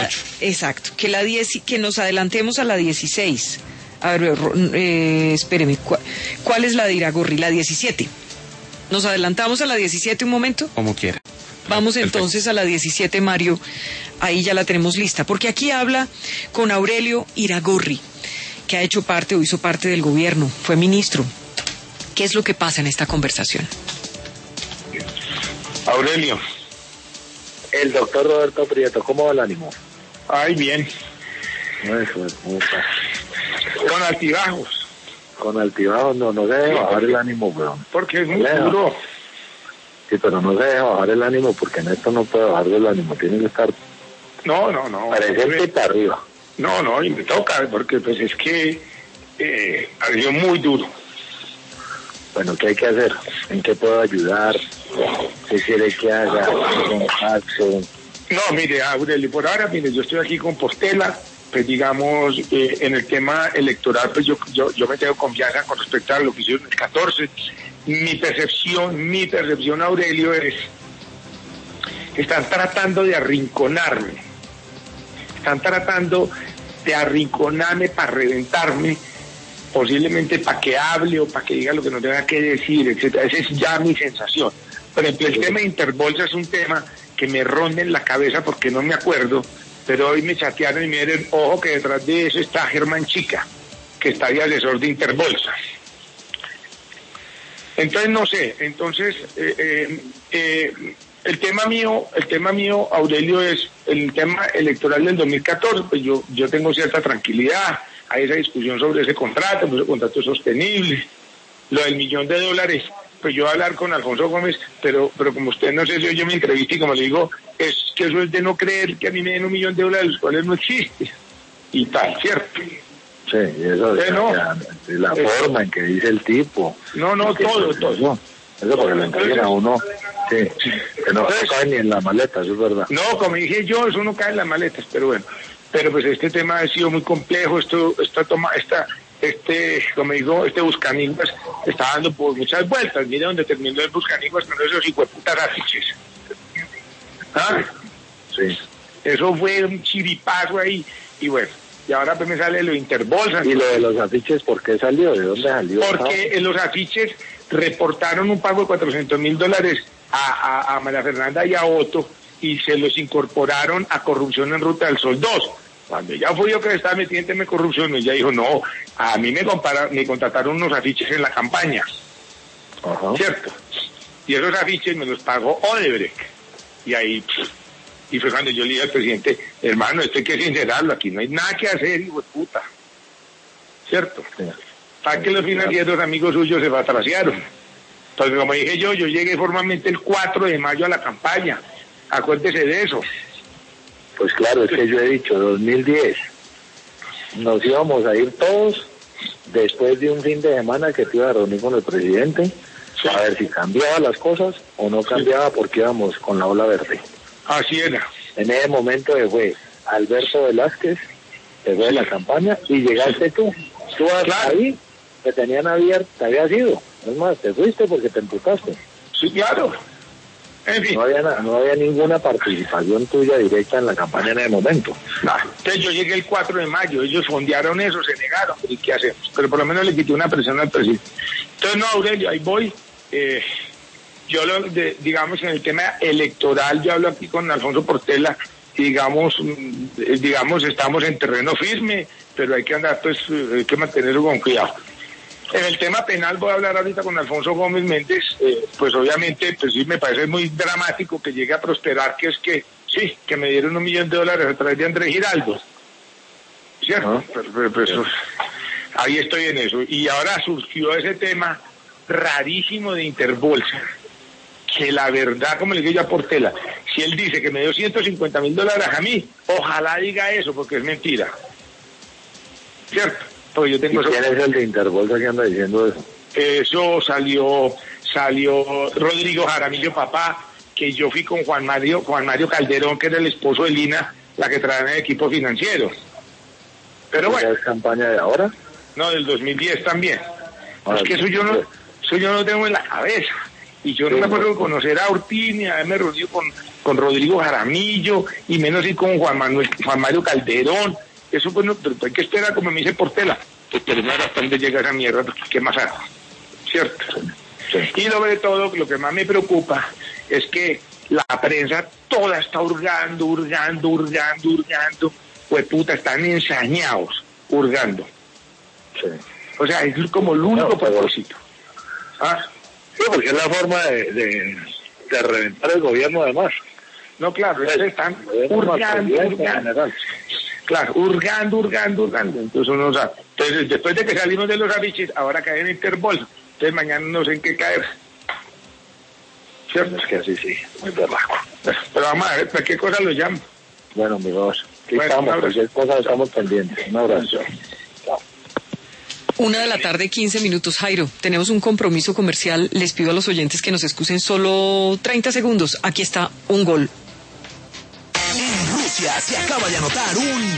que nos adelantemos a la 16. A ver, espéreme, ¿cuál es la de Iragorri? La 17. ¿Nos adelantamos a la 17 un momento? Como quiera. Vamos entonces a la 17, Mario. Ahí ya la tenemos lista, porque aquí habla con Aurelio Iragorri, que ha hecho parte o hizo parte del gobierno, fue ministro. ¿Qué es lo que pasa en esta conversación? Aurelio. El doctor Roberto Prieto, ¿cómo va el ánimo? Ay, bien. Eso, ¿cómo está? Con altibajos. Con altibajos no se deja bajar el ánimo, weón. Porque es muy duro. Sí, pero no se deja bajar el ánimo porque en esto no puede bajar el ánimo, tiene que estar... No. Parecerte para arriba. No, y me toca, porque pues es que ha sido muy duro. Bueno, ¿qué hay que hacer? ¿En qué puedo ayudar? ¿Qué quiere que haga? No, mire, Aurelio, por ahora, yo estoy aquí con Portela. Pues digamos, en el tema electoral, pues yo me tengo confianza con respecto a lo que hicieron en el 14. Mi percepción, Aurelio, es que están tratando de arrinconarme. Están tratando de arrinconarme para reventarme, posiblemente para que hable o para que diga lo que no tenga que decir, etcétera. Esa es ya mi sensación. Por ejemplo, el tema de Interbolsa es un tema que me ronda en la cabeza porque no me acuerdo. Pero hoy me chatearon y me dieron, ojo, que detrás de eso está Germán Chica, que está de asesor de Interbolsa. Entonces, no sé, el tema mío, Aurelio, es el tema electoral del 2014, pues yo tengo cierta tranquilidad, hay esa discusión sobre ese contrato, pues ese contrato es sostenible, lo del $1.000.000, pues yo voy a hablar con Alfonso Gómez, pero como usted no sé si yo me entrevisté y como le digo, es que eso es de no creer que a mí me den $1.000.000, los cuales no existe, y tal, ¿cierto? Sí, eso es la forma en que dice el tipo. No, todo. Eso porque lo entreguen a uno, sí, que no cae ni en la maleta, eso es verdad. No, como dije yo, eso no cae en las maletas, pero bueno. Pero pues este tema ha sido muy complejo, como digo, este Buscaniguas está dando por muchas vueltas. Mire dónde terminó el Buscaniguas con esos hijueputas afiches. ¿Ah? Sí. Eso fue un chiripazo ahí, y bueno. Y ahora pues me sale lo de Interbolsa. ¿Y lo de los afiches por qué salió? ¿De dónde salió? Porque en los afiches reportaron un pago de $400.000 a María Fernanda y a Otto y se los incorporaron a corrupción en Ruta del Sol 2. Cuando ya fui yo que estaba metiendo en corrupción, ella dijo, no, a mí me contrataron unos afiches en la campaña. Ajá. ¿Cierto? Y esos afiches me los pagó Odebrecht. Y ahí... Y fue cuando yo le dije al presidente, hermano, esto hay que sincerarlo, aquí no hay nada que hacer, hijo de puta. ¿Cierto? Sí. Para que los financieros amigos suyos se batraciaron. Entonces, como dije yo llegué formalmente el 4 de mayo a la campaña. Acuérdese de eso. Pues claro, es que yo he dicho, 2010, nos íbamos a ir todos después de un fin de semana que te iba a reunir con el presidente, sí, a ver si cambiaba las cosas o no cambiaba, porque íbamos con la ola verde. Así era. En ese momento fue Alberto Velázquez, se fue de la campaña y llegaste tú. Tú claro. Ahí te tenían abierto, te habías ido. Es más, te fuiste porque te emputaste. Sí, claro. En fin. No había ninguna participación tuya directa en la campaña en ese momento. Entonces yo llegué el 4 de mayo, ellos fondearon eso, se negaron, ¿y qué hacemos? Pero por lo menos le quité una presión al presidente. Entonces no, Aurelio, ahí voy. Digamos, en el tema electoral, yo hablo aquí con Alfonso Portela, y digamos, estamos en terreno firme, pero hay que andar, pues, hay que mantenerlo con cuidado. En el tema penal voy a hablar ahorita con Alfonso Gómez Méndez, pues obviamente, pues sí, me parece muy dramático que llegue a prosperar, que es que, sí, que me dieron $1.000.000 a través de Andrés Giraldo, ¿cierto? Pues, ahí estoy en eso, y ahora surgió ese tema rarísimo de Interbolsa, que la verdad, como le digo yo a Portela, si él dice que me dio $150.000 a mí, ojalá diga eso, porque es mentira. ¿Cierto? Porque yo tengo... ¿Y quién es el de Interbolsa que anda diciendo eso? Eso salió Rodrigo Jaramillo Papá, que yo fui con Juan Mario Calderón, que era el esposo de Lina, la que trae en el equipo financiero. Pero bueno. ¿Es campaña de ahora? No, del 2010 también. Es que eso yo no tengo en la cabeza. Y yo no me acuerdo de conocer a Ortiz, ni haberme reunido con Rodrigo Jaramillo, y menos ir con Juan Mario Calderón. Eso pues no, pero hay que esperar, como me dice Portela, pues terminar hasta donde llega esa mierda, porque ¿qué más hago? ¿Cierto? Sí. Y sobre todo, lo que más me preocupa es que la prensa toda está hurgando. Pues puta, están ensañados, hurgando. Sí. O sea, es como el único propósito. ¿Ah? Sí, porque es la forma de reventar el gobierno además. No, claro, están hurgando. Claro, hurgando. Entonces uno sabe. Entonces, después de que salimos de los afiches, ahora caen en Interbolsa. Entonces mañana no sé en qué caer. ¿Cierto? Es que así sí, muy berraco. Pero vamos a ver, ¿para qué cosa lo llamo? Bueno, amigos, aquí estamos, cualquier cosa estamos pendientes. Un abrazo. 1:15 p.m, Jairo. Tenemos un compromiso comercial. Les pido a los oyentes que nos excusen solo 30 segundos. Aquí está un gol. En Rusia se acaba de anotar un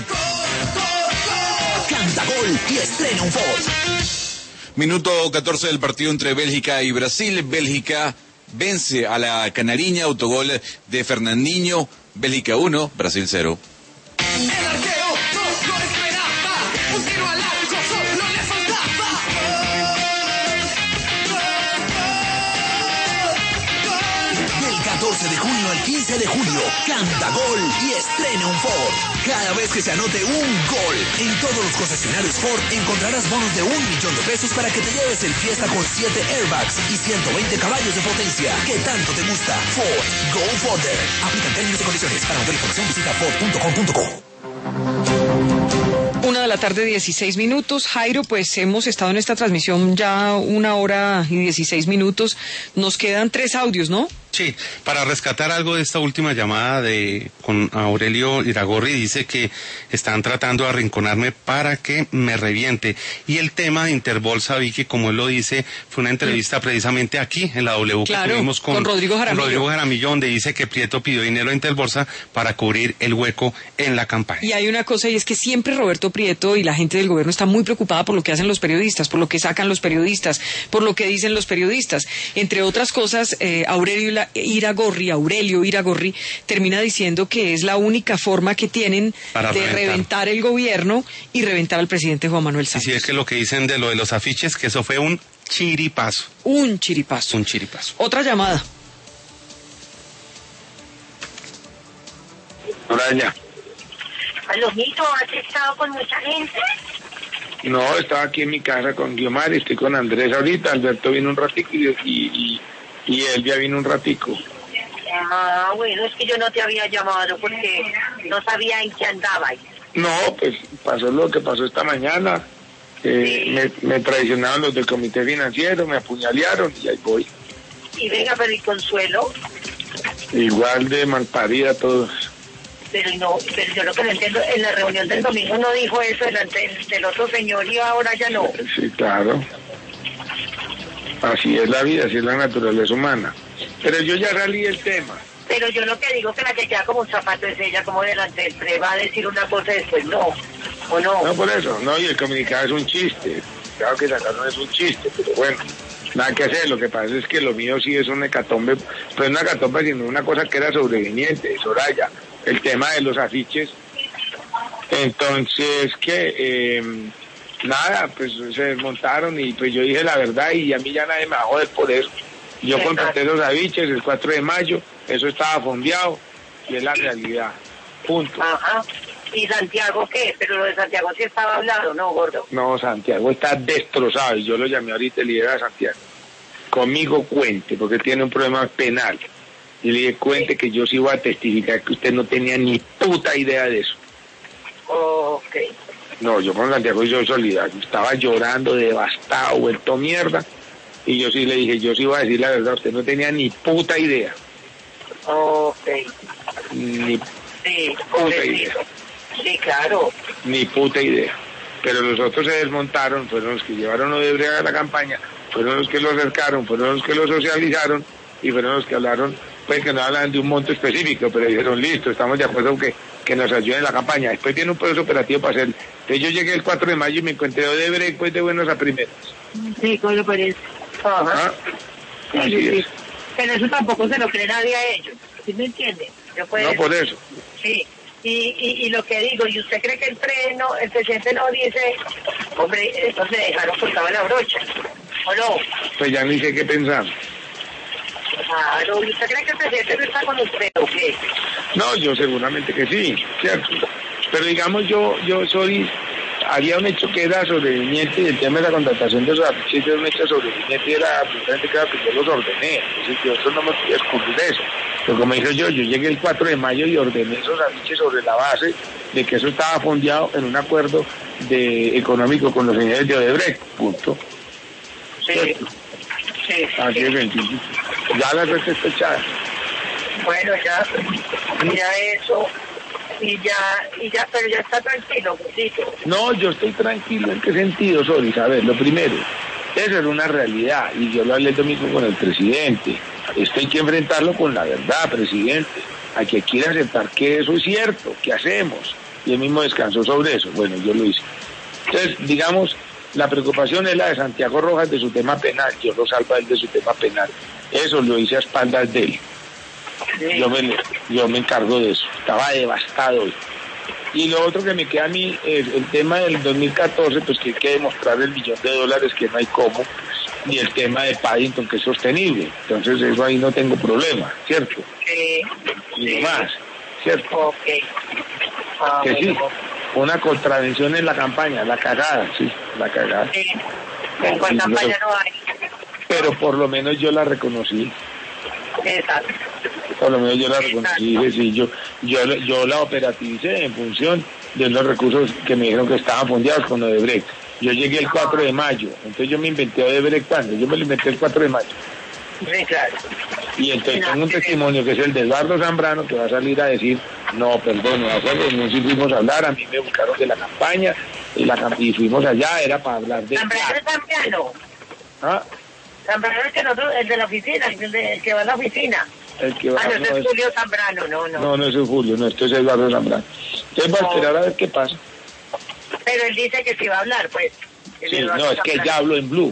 cantagol y estrena un Ford. Minuto 14 del partido entre Bélgica y Brasil. Bélgica vence a la canariña, autogol de Fernandinho. Bélgica 1, Brasil 0. El arquero no lo esperaba. Un tiro al arco, solo le faltaba. Del 14 de junio al 15 de julio, canta gol y estrena un Ford. Cada vez que se anote un gol en todos los concesionarios Ford, encontrarás bonos de $1.000.000 para que te lleves el Fiesta con 7 airbags y 120 caballos de potencia que tanto te gusta. Ford, go Further. Aplican términos y condiciones. Para mayor información visita ford.com.co. 1:16 p.m. Jairo, pues hemos estado en esta transmisión ya 1:16 p.m. Nos quedan 3 audios, ¿no? Sí, para rescatar algo de esta última llamada con Aurelio Iragorri, dice que están tratando de arrinconarme para que me reviente. Y el tema de Interbolsa, Vicky, como él lo dice, fue una entrevista precisamente aquí, en la W, claro, que tuvimos con Rodrigo Jaramillo, donde dice que Prieto pidió dinero a Interbolsa para cubrir el hueco en la campaña. Y hay una cosa, y es que siempre Roberto Prieto y la gente del gobierno está muy preocupada por lo que hacen los periodistas, por lo que sacan los periodistas, por lo que dicen los periodistas. Entre otras cosas, Aurelio Iragorri termina diciendo que es la única forma que tienen de reventar el gobierno y reventar al presidente Juan Manuel Santos. Y si es que lo que dicen de lo de los afiches, que eso fue un chiripazo. Un chiripazo. Otra llamada. Hola. Alojito, ¿has estado con mucha gente? No, estaba aquí en mi casa con Guiomar, estoy con Andrés ahorita. Alberto vino un ratico y él ya vino un ratico. Ah, bueno, es que yo no te había llamado porque no sabía en qué andabais. No, pues pasó lo que pasó esta mañana. Sí. Me traicionaron los del comité financiero, me apuñalearon y ahí voy. Y venga, pero ¿y Consuelo? Igual de malparida todos. Pero yo lo que no entiendo, en la reunión del domingo no dijo eso delante del otro señor y ahora ya no. Sí, claro. Así es la vida, así es la naturaleza humana. Pero yo ya salí del tema. Pero yo lo que digo que la que queda como un zapato es ella, como delante del pre va a decir una cosa y después no, ¿o no? No, por eso, no, y el comunicado es un chiste. Claro que sacaron es un chiste, pero bueno, nada que hacer. Lo que pasa es que lo mío sí es una hecatombe, pues una hecatombe, sino una cosa que era sobreviniente, Soraya. El tema de los afiches. Entonces, nada, pues se desmontaron y pues yo dije la verdad y a mí ya nadie me va a joder por eso. Yo contraté los afiches el 4 de mayo, eso estaba fondeado y es la realidad. Punto. Ajá. ¿Y Santiago qué? Pero lo de Santiago sí estaba hablado, ¿no, gordo? No, Santiago está destrozado y yo lo llamé ahorita el líder de Santiago. Conmigo cuente, porque tiene un problema penal. Y le dije, cuente que yo sí iba a testificar que usted no tenía ni puta idea de eso. Ok. No, yo con Santiago soy solidario. Estaba llorando, devastado, vuelto mierda. Y yo sí le dije, yo sí iba a decir la verdad, usted no tenía ni puta idea. Ok. Ni puta idea. Sí, claro. Ni puta idea. Pero los otros se desmontaron, fueron los que llevaron Odebrecht a la campaña, fueron los que lo acercaron, fueron los que lo socializaron y fueron los que hablaron, pues que no hablan de un monto específico, pero dijeron, listo, estamos de acuerdo que nos ayuden en la campaña. Después tiene un proceso operativo para hacer. Entonces yo llegué el 4 de mayo y me encontré Odebrecht pues de buenos a primeros. Sí, ¿cómo lo parece? Ajá. Así es. Pero eso tampoco se lo cree nadie a ellos, ¿sí me entiende? No, por eso. Sí. Y lo que digo, ¿y usted cree que el presidente no dice, hombre, estos se dejaron cortada la brocha, o no? Pues ya ni sé qué pensar. Claro, ¿y usted cree que el presidente no está con usted o qué? No, yo seguramente que sí, cierto. Pero digamos, había un hecho que era sobreviniente y el tema de la contratación de los afiches era un hecho sobreviniente y era absolutamente claro que yo los ordené. Entonces yo eso no me podía descubrir eso. Pero como dije yo llegué el 4 de mayo y ordené esos afiches sobre la base de que eso estaba fondeado en un acuerdo económico con los señores de Odebrecht. Punto. Sí. Sí. Así es, sencillo. Ya la red está echada. Bueno, ya eso. Y ya, pero ya está tranquilo, Cosito. No, yo estoy tranquilo. ¿En qué sentido, Solis? A ver, lo primero, eso era una realidad y yo lo hablé el domingo con el presidente. Esto hay que enfrentarlo con la verdad, presidente. Hay que aceptar que eso es cierto, que hacemos. Y él mismo descansó sobre eso. Bueno, yo lo hice. Entonces, digamos, la preocupación es la de Santiago Rojas de su tema penal. Yo lo salvo a él de su tema penal. Eso lo hice a espaldas de él. Sí. Yo me encargo de eso. Estaba devastado. Y lo otro que me queda a mí es el tema del 2014, pues que hay que demostrar $1 millón, que no hay cómo. ni el tema de Paddington, que es sostenible. Entonces eso ahí no tengo problema, ¿cierto? Sí. Y más, ¿cierto? Ok. Que sí, una contravención en la campaña, la cagada, sí, la cagada. Sí. En cuál campaña no hay. Pero por lo menos yo la reconocí. Exacto. Por lo menos yo la reconocí, sí, yo la operativicé en función de los recursos que me dijeron que estaban fondeados con Odebrecht. Yo llegué el 4 de mayo, entonces yo me inventé Odebrecht cuando, yo me lo inventé el 4 de mayo. Sí, claro. Y entonces tengo un testimonio que es el de Eduardo Zambrano, que va a salir a decir, no, perdón, no sí fuimos a hablar, a mí me buscaron de la campaña, y fuimos allá, era para hablar de... Zambrano es Zambrano. ¿Ah? Zambrano es el de la oficina, el que va a la oficina. El que va, no es Julio Zambrano, no. No es Julio, no, esto es Eduardo Zambrano. Entonces va a esperar a ver qué pasa. Pero él dice que sí va a hablar, pues. Sí, no, es que ya hablo en Blue.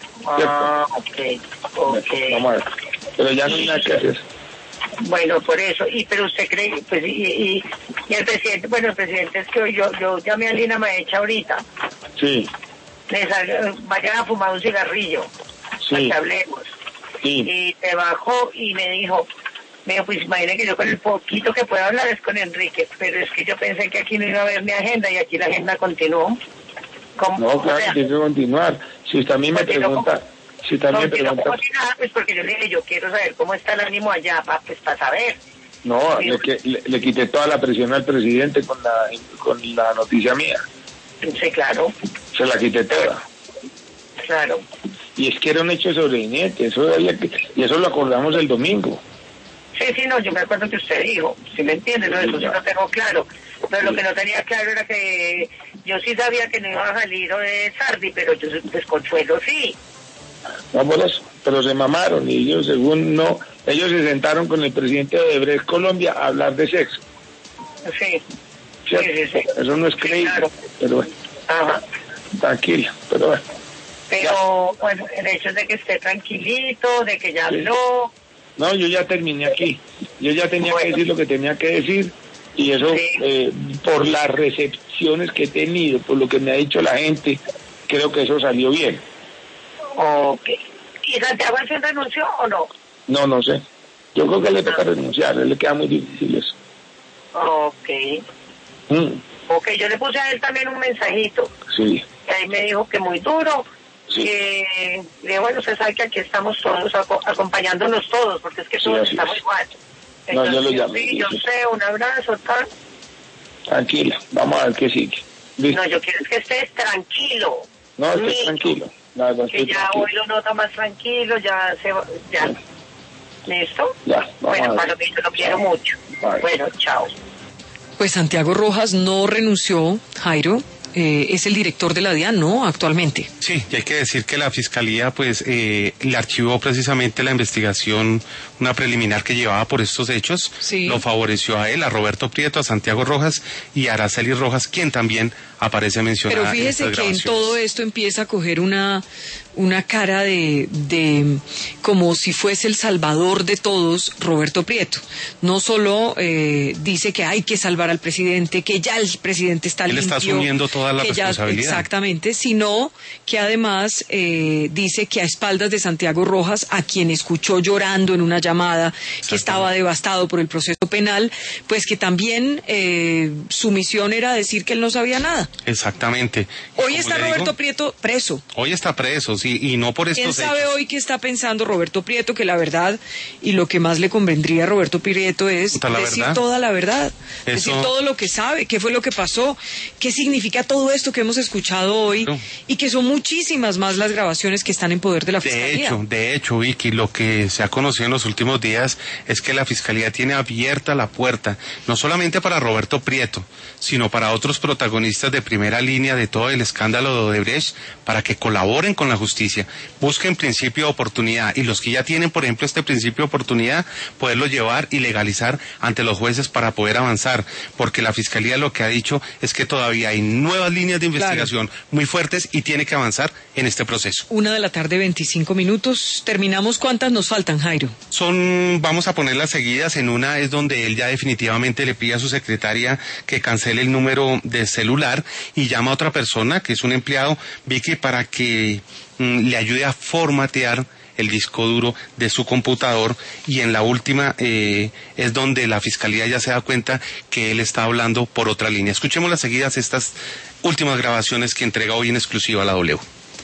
Ok. Vamos a ver. Pero ya no hay nada que hacer. Bueno, por eso. Pero usted cree, pues, y el presidente, bueno, el presidente es que hoy yo llamé a Lina Maecha ahorita. Sí. Vayan a fumar un cigarrillo. Sí. Para que hablemos. Sí. Y se bajó y me dijo, pues imagínate que yo con el poquito que puedo hablar es con Enrique, pero es que yo pensé que aquí no iba a haber mi agenda y aquí la agenda continuó. No, claro, tiene que continuar. Si usted a mí me pregunta... Si también pregunta... Pues porque yo le dije, yo quiero saber cómo está el ánimo allá, para saber. No, le quité toda la presión al presidente con la noticia mía. Sí, claro. Se la quité toda. Claro. Y es que era un hecho sobre Inete, y eso lo acordamos el domingo. Sí, no, yo me acuerdo que usted dijo, si me entiende, no, eso sí lo tengo claro. Pero lo que no tenía claro era que yo sí sabía que no iba a salir de Sardi, pero yo pues Consuelo sí. No por eso, pero se mamaron y ellos ellos se sentaron con el presidente de Odebrecht Colombia a hablar de sexo. Sí. Sí. Eso no es creíble, claro. Pero bueno. Ajá. Tranquilo, pero bueno. Pero bueno, el hecho de que esté tranquilito, de que ya habló. No, yo ya terminé aquí. Yo ya tenía que decir lo que tenía que decir y eso por las recepciones que he tenido, por lo que me ha dicho la gente, creo que eso salió bien. Ok. ¿Y Santiago al fin renunció o no? No sé. Yo creo que le toca renunciar, a él le queda muy difícil eso. Ok. Ok, yo le puse a él también un mensajito. Sí. Y ahí me dijo que muy duro. Sí. Que bueno, usted sabe que aquí estamos todos acompañándonos todos, porque es que todos estamos igual. Entonces, yo lo llamo. Sí, yo sé, un abrazo, tal. Tranquila, vamos a ver qué sigue. ¿Listo? No, yo quiero que estés tranquilo. No, estés tranquilo. Que ya hoy lo nota más tranquilo, ya. ¿Listo? Ya, bueno, Palomito, lo quiero mucho. Vale. Bueno, chao. Pues Santiago Rojas no renunció, Jairo. Es el director de la DIAN, ¿no? Actualmente. Sí, y hay que decir que la Fiscalía pues le archivó precisamente la investigación, una preliminar que llevaba por estos hechos. Sí. Lo favoreció a él, a Roberto Prieto, a Santiago Rojas y a Araceli Rojas, quien también aparece mencionada. Pero fíjese que en todo esto empieza a coger una cara de como si fuese el salvador de todos, Roberto Prieto. No solo dice que hay que salvar al presidente, que ya el presidente está limpio. Él está asumiendo toda la responsabilidad. Exactamente, sino que además dice que a espaldas de Santiago Rojas, a quien escuchó llorando en una llamada, que estaba devastado por el proceso penal, pues que también su misión era decir que él no sabía nada. Exactamente. Hoy está Roberto Prieto preso. Hoy está preso, sí, y no por estos hechos. ¿Quién sabe hoy qué está pensando Roberto Prieto? Que la verdad, y lo que más le convendría a Roberto Prieto es decir toda la verdad, decir todo lo que sabe, qué fue lo que pasó, qué significa todo esto que hemos escuchado hoy, y que son muchísimas más las grabaciones que están en poder de la Fiscalía. De hecho, Vicky, lo que se ha conocido en los últimos días es que la Fiscalía tiene abierta la puerta, no solamente para Roberto Prieto, sino para otros protagonistas de primera línea de todo el escándalo de Odebrecht, para que colaboren con la justicia, busquen principio de oportunidad, y los que ya tienen, por ejemplo, este principio de oportunidad, poderlo llevar y legalizar ante los jueces para poder avanzar, porque la Fiscalía lo que ha dicho es que todavía hay nuevas líneas de investigación muy fuertes y tiene que avanzar en este proceso. 1:25 p.m. Terminamos. ¿Cuántas nos faltan, Jairo? Vamos a ponerlas seguidas. En una es donde él ya definitivamente le pide a su secretaria que cancele el número de celular y llama a otra persona, que es un empleado, Vicky, para que le ayude a formatear el disco duro de su computador, y en la última es donde la fiscalía ya se da cuenta que él está hablando por otra línea. Escuchemos las seguidas estas últimas grabaciones que entrega hoy en exclusiva a la W.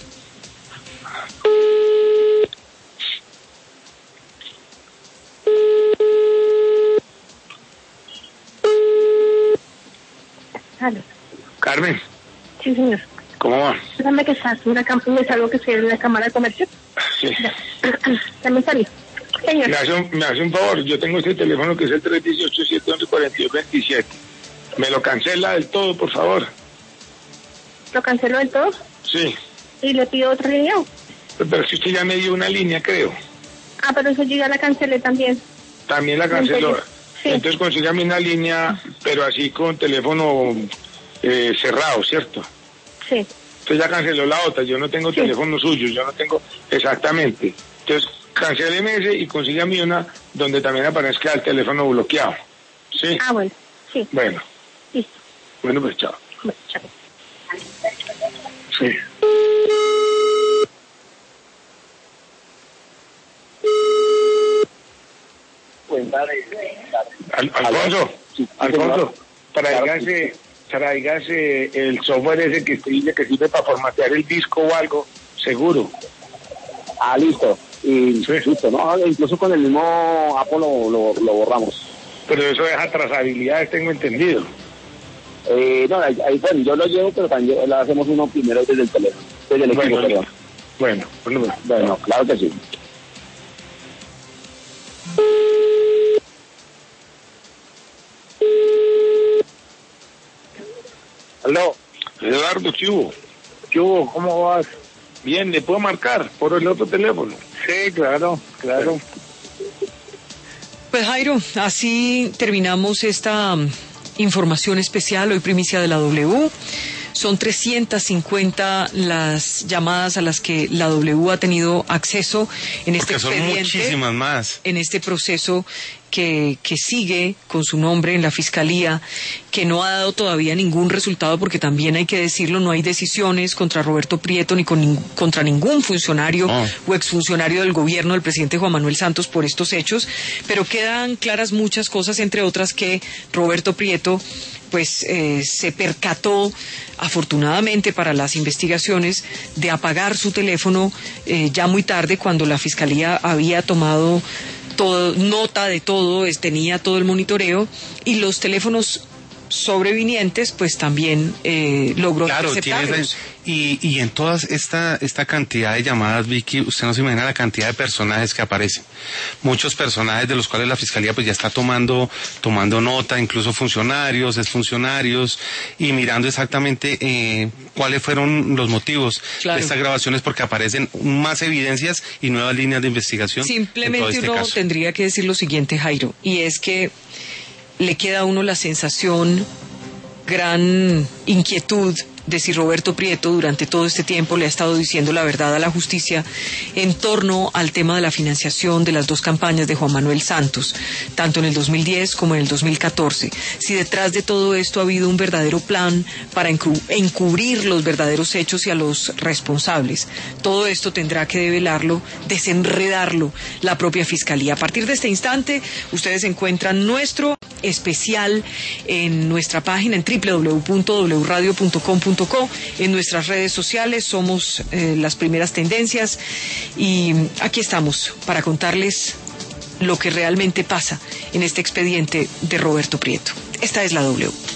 Aló. Carmen, Sí, señor. ¿cómo va? Déjame que estás en una me salgo que estoy en la Cámara de Comercio. Sí. También salí. Señor. Me hace un favor, yo tengo este teléfono que es el 318-711-4227. ¿Me lo cancela del todo, por favor? ¿Lo canceló del todo? Sí. ¿Y le pido otra línea? Pero si usted ya me dio una línea, creo. Ah, pero eso yo ya la cancelé también. También la canceló. Sí. Entonces consígame una línea, pero así con teléfono cerrado, ¿cierto? Sí. Usted ya canceló la otra, yo no tengo teléfono suyo, yo no tengo exactamente. Entonces, cancéleme ese y consígame una donde también aparezca el teléfono bloqueado. ¿Sí? Ah, bueno, sí. Bueno. Listo. Bueno, pues chao. Bueno, chao. Sí. Alfonso, tráigase el software ese que sirve para formatear el disco o algo, seguro. Ah, listo. Y sí. Listo, ¿no? Incluso con el mismo Apple lo borramos. Pero eso deja trazabilidad, tengo entendido. No, ahí, bueno, yo lo llevo, pero también lo hacemos uno primero desde el teléfono, desde el equipo, perdón. Bueno, claro que sí. Aló. Eduardo, ¿qué hubo? ¿Qué hubo? ¿Cómo vas? Bien, ¿le puedo marcar por el otro teléfono? Sí, claro. Pues Jairo, así terminamos esta información especial, hoy primicia de la W. Son 350 las llamadas a las que la W ha tenido acceso en este expediente. Son muchísimas más. En este proceso que sigue con su nombre en la Fiscalía, que no ha dado todavía ningún resultado, porque también hay que decirlo, no hay decisiones contra Roberto Prieto ni contra ningún funcionario o exfuncionario del gobierno del presidente Juan Manuel Santos por estos hechos, pero quedan claras muchas cosas, entre otras que Roberto Prieto pues se percató, afortunadamente para las investigaciones, de apagar su teléfono ya muy tarde, cuando la Fiscalía había tomado nota de todo, tenía todo el monitoreo, y los teléfonos sobrevinientes pues también logró interceptarlos. Y en toda esta cantidad de llamadas, Vicky, usted no se imagina la cantidad de personajes que aparecen. Muchos personajes de los cuales la Fiscalía pues ya está tomando nota, incluso funcionarios, exfuncionarios, y mirando exactamente cuáles fueron los motivos de estas grabaciones, porque aparecen más evidencias y nuevas líneas de investigación. Simplemente uno tendría que decir lo siguiente, Jairo, y es que le queda a uno la sensación, gran inquietud, de si Roberto Prieto durante todo este tiempo le ha estado diciendo la verdad a la justicia en torno al tema de la financiación de las dos campañas de Juan Manuel Santos, tanto en el 2010 como en el 2014. Si detrás de todo esto ha habido un verdadero plan para encubrir los verdaderos hechos y a los responsables. Todo esto tendrá que develarlo, desenredarlo la propia Fiscalía. A partir de este instante, ustedes encuentran nuestro especial en nuestra página en www.wradio.com.co, en nuestras redes sociales. Somos las primeras tendencias, y aquí estamos para contarles lo que realmente pasa en este expediente de Roberto Prieto. Esta es la W.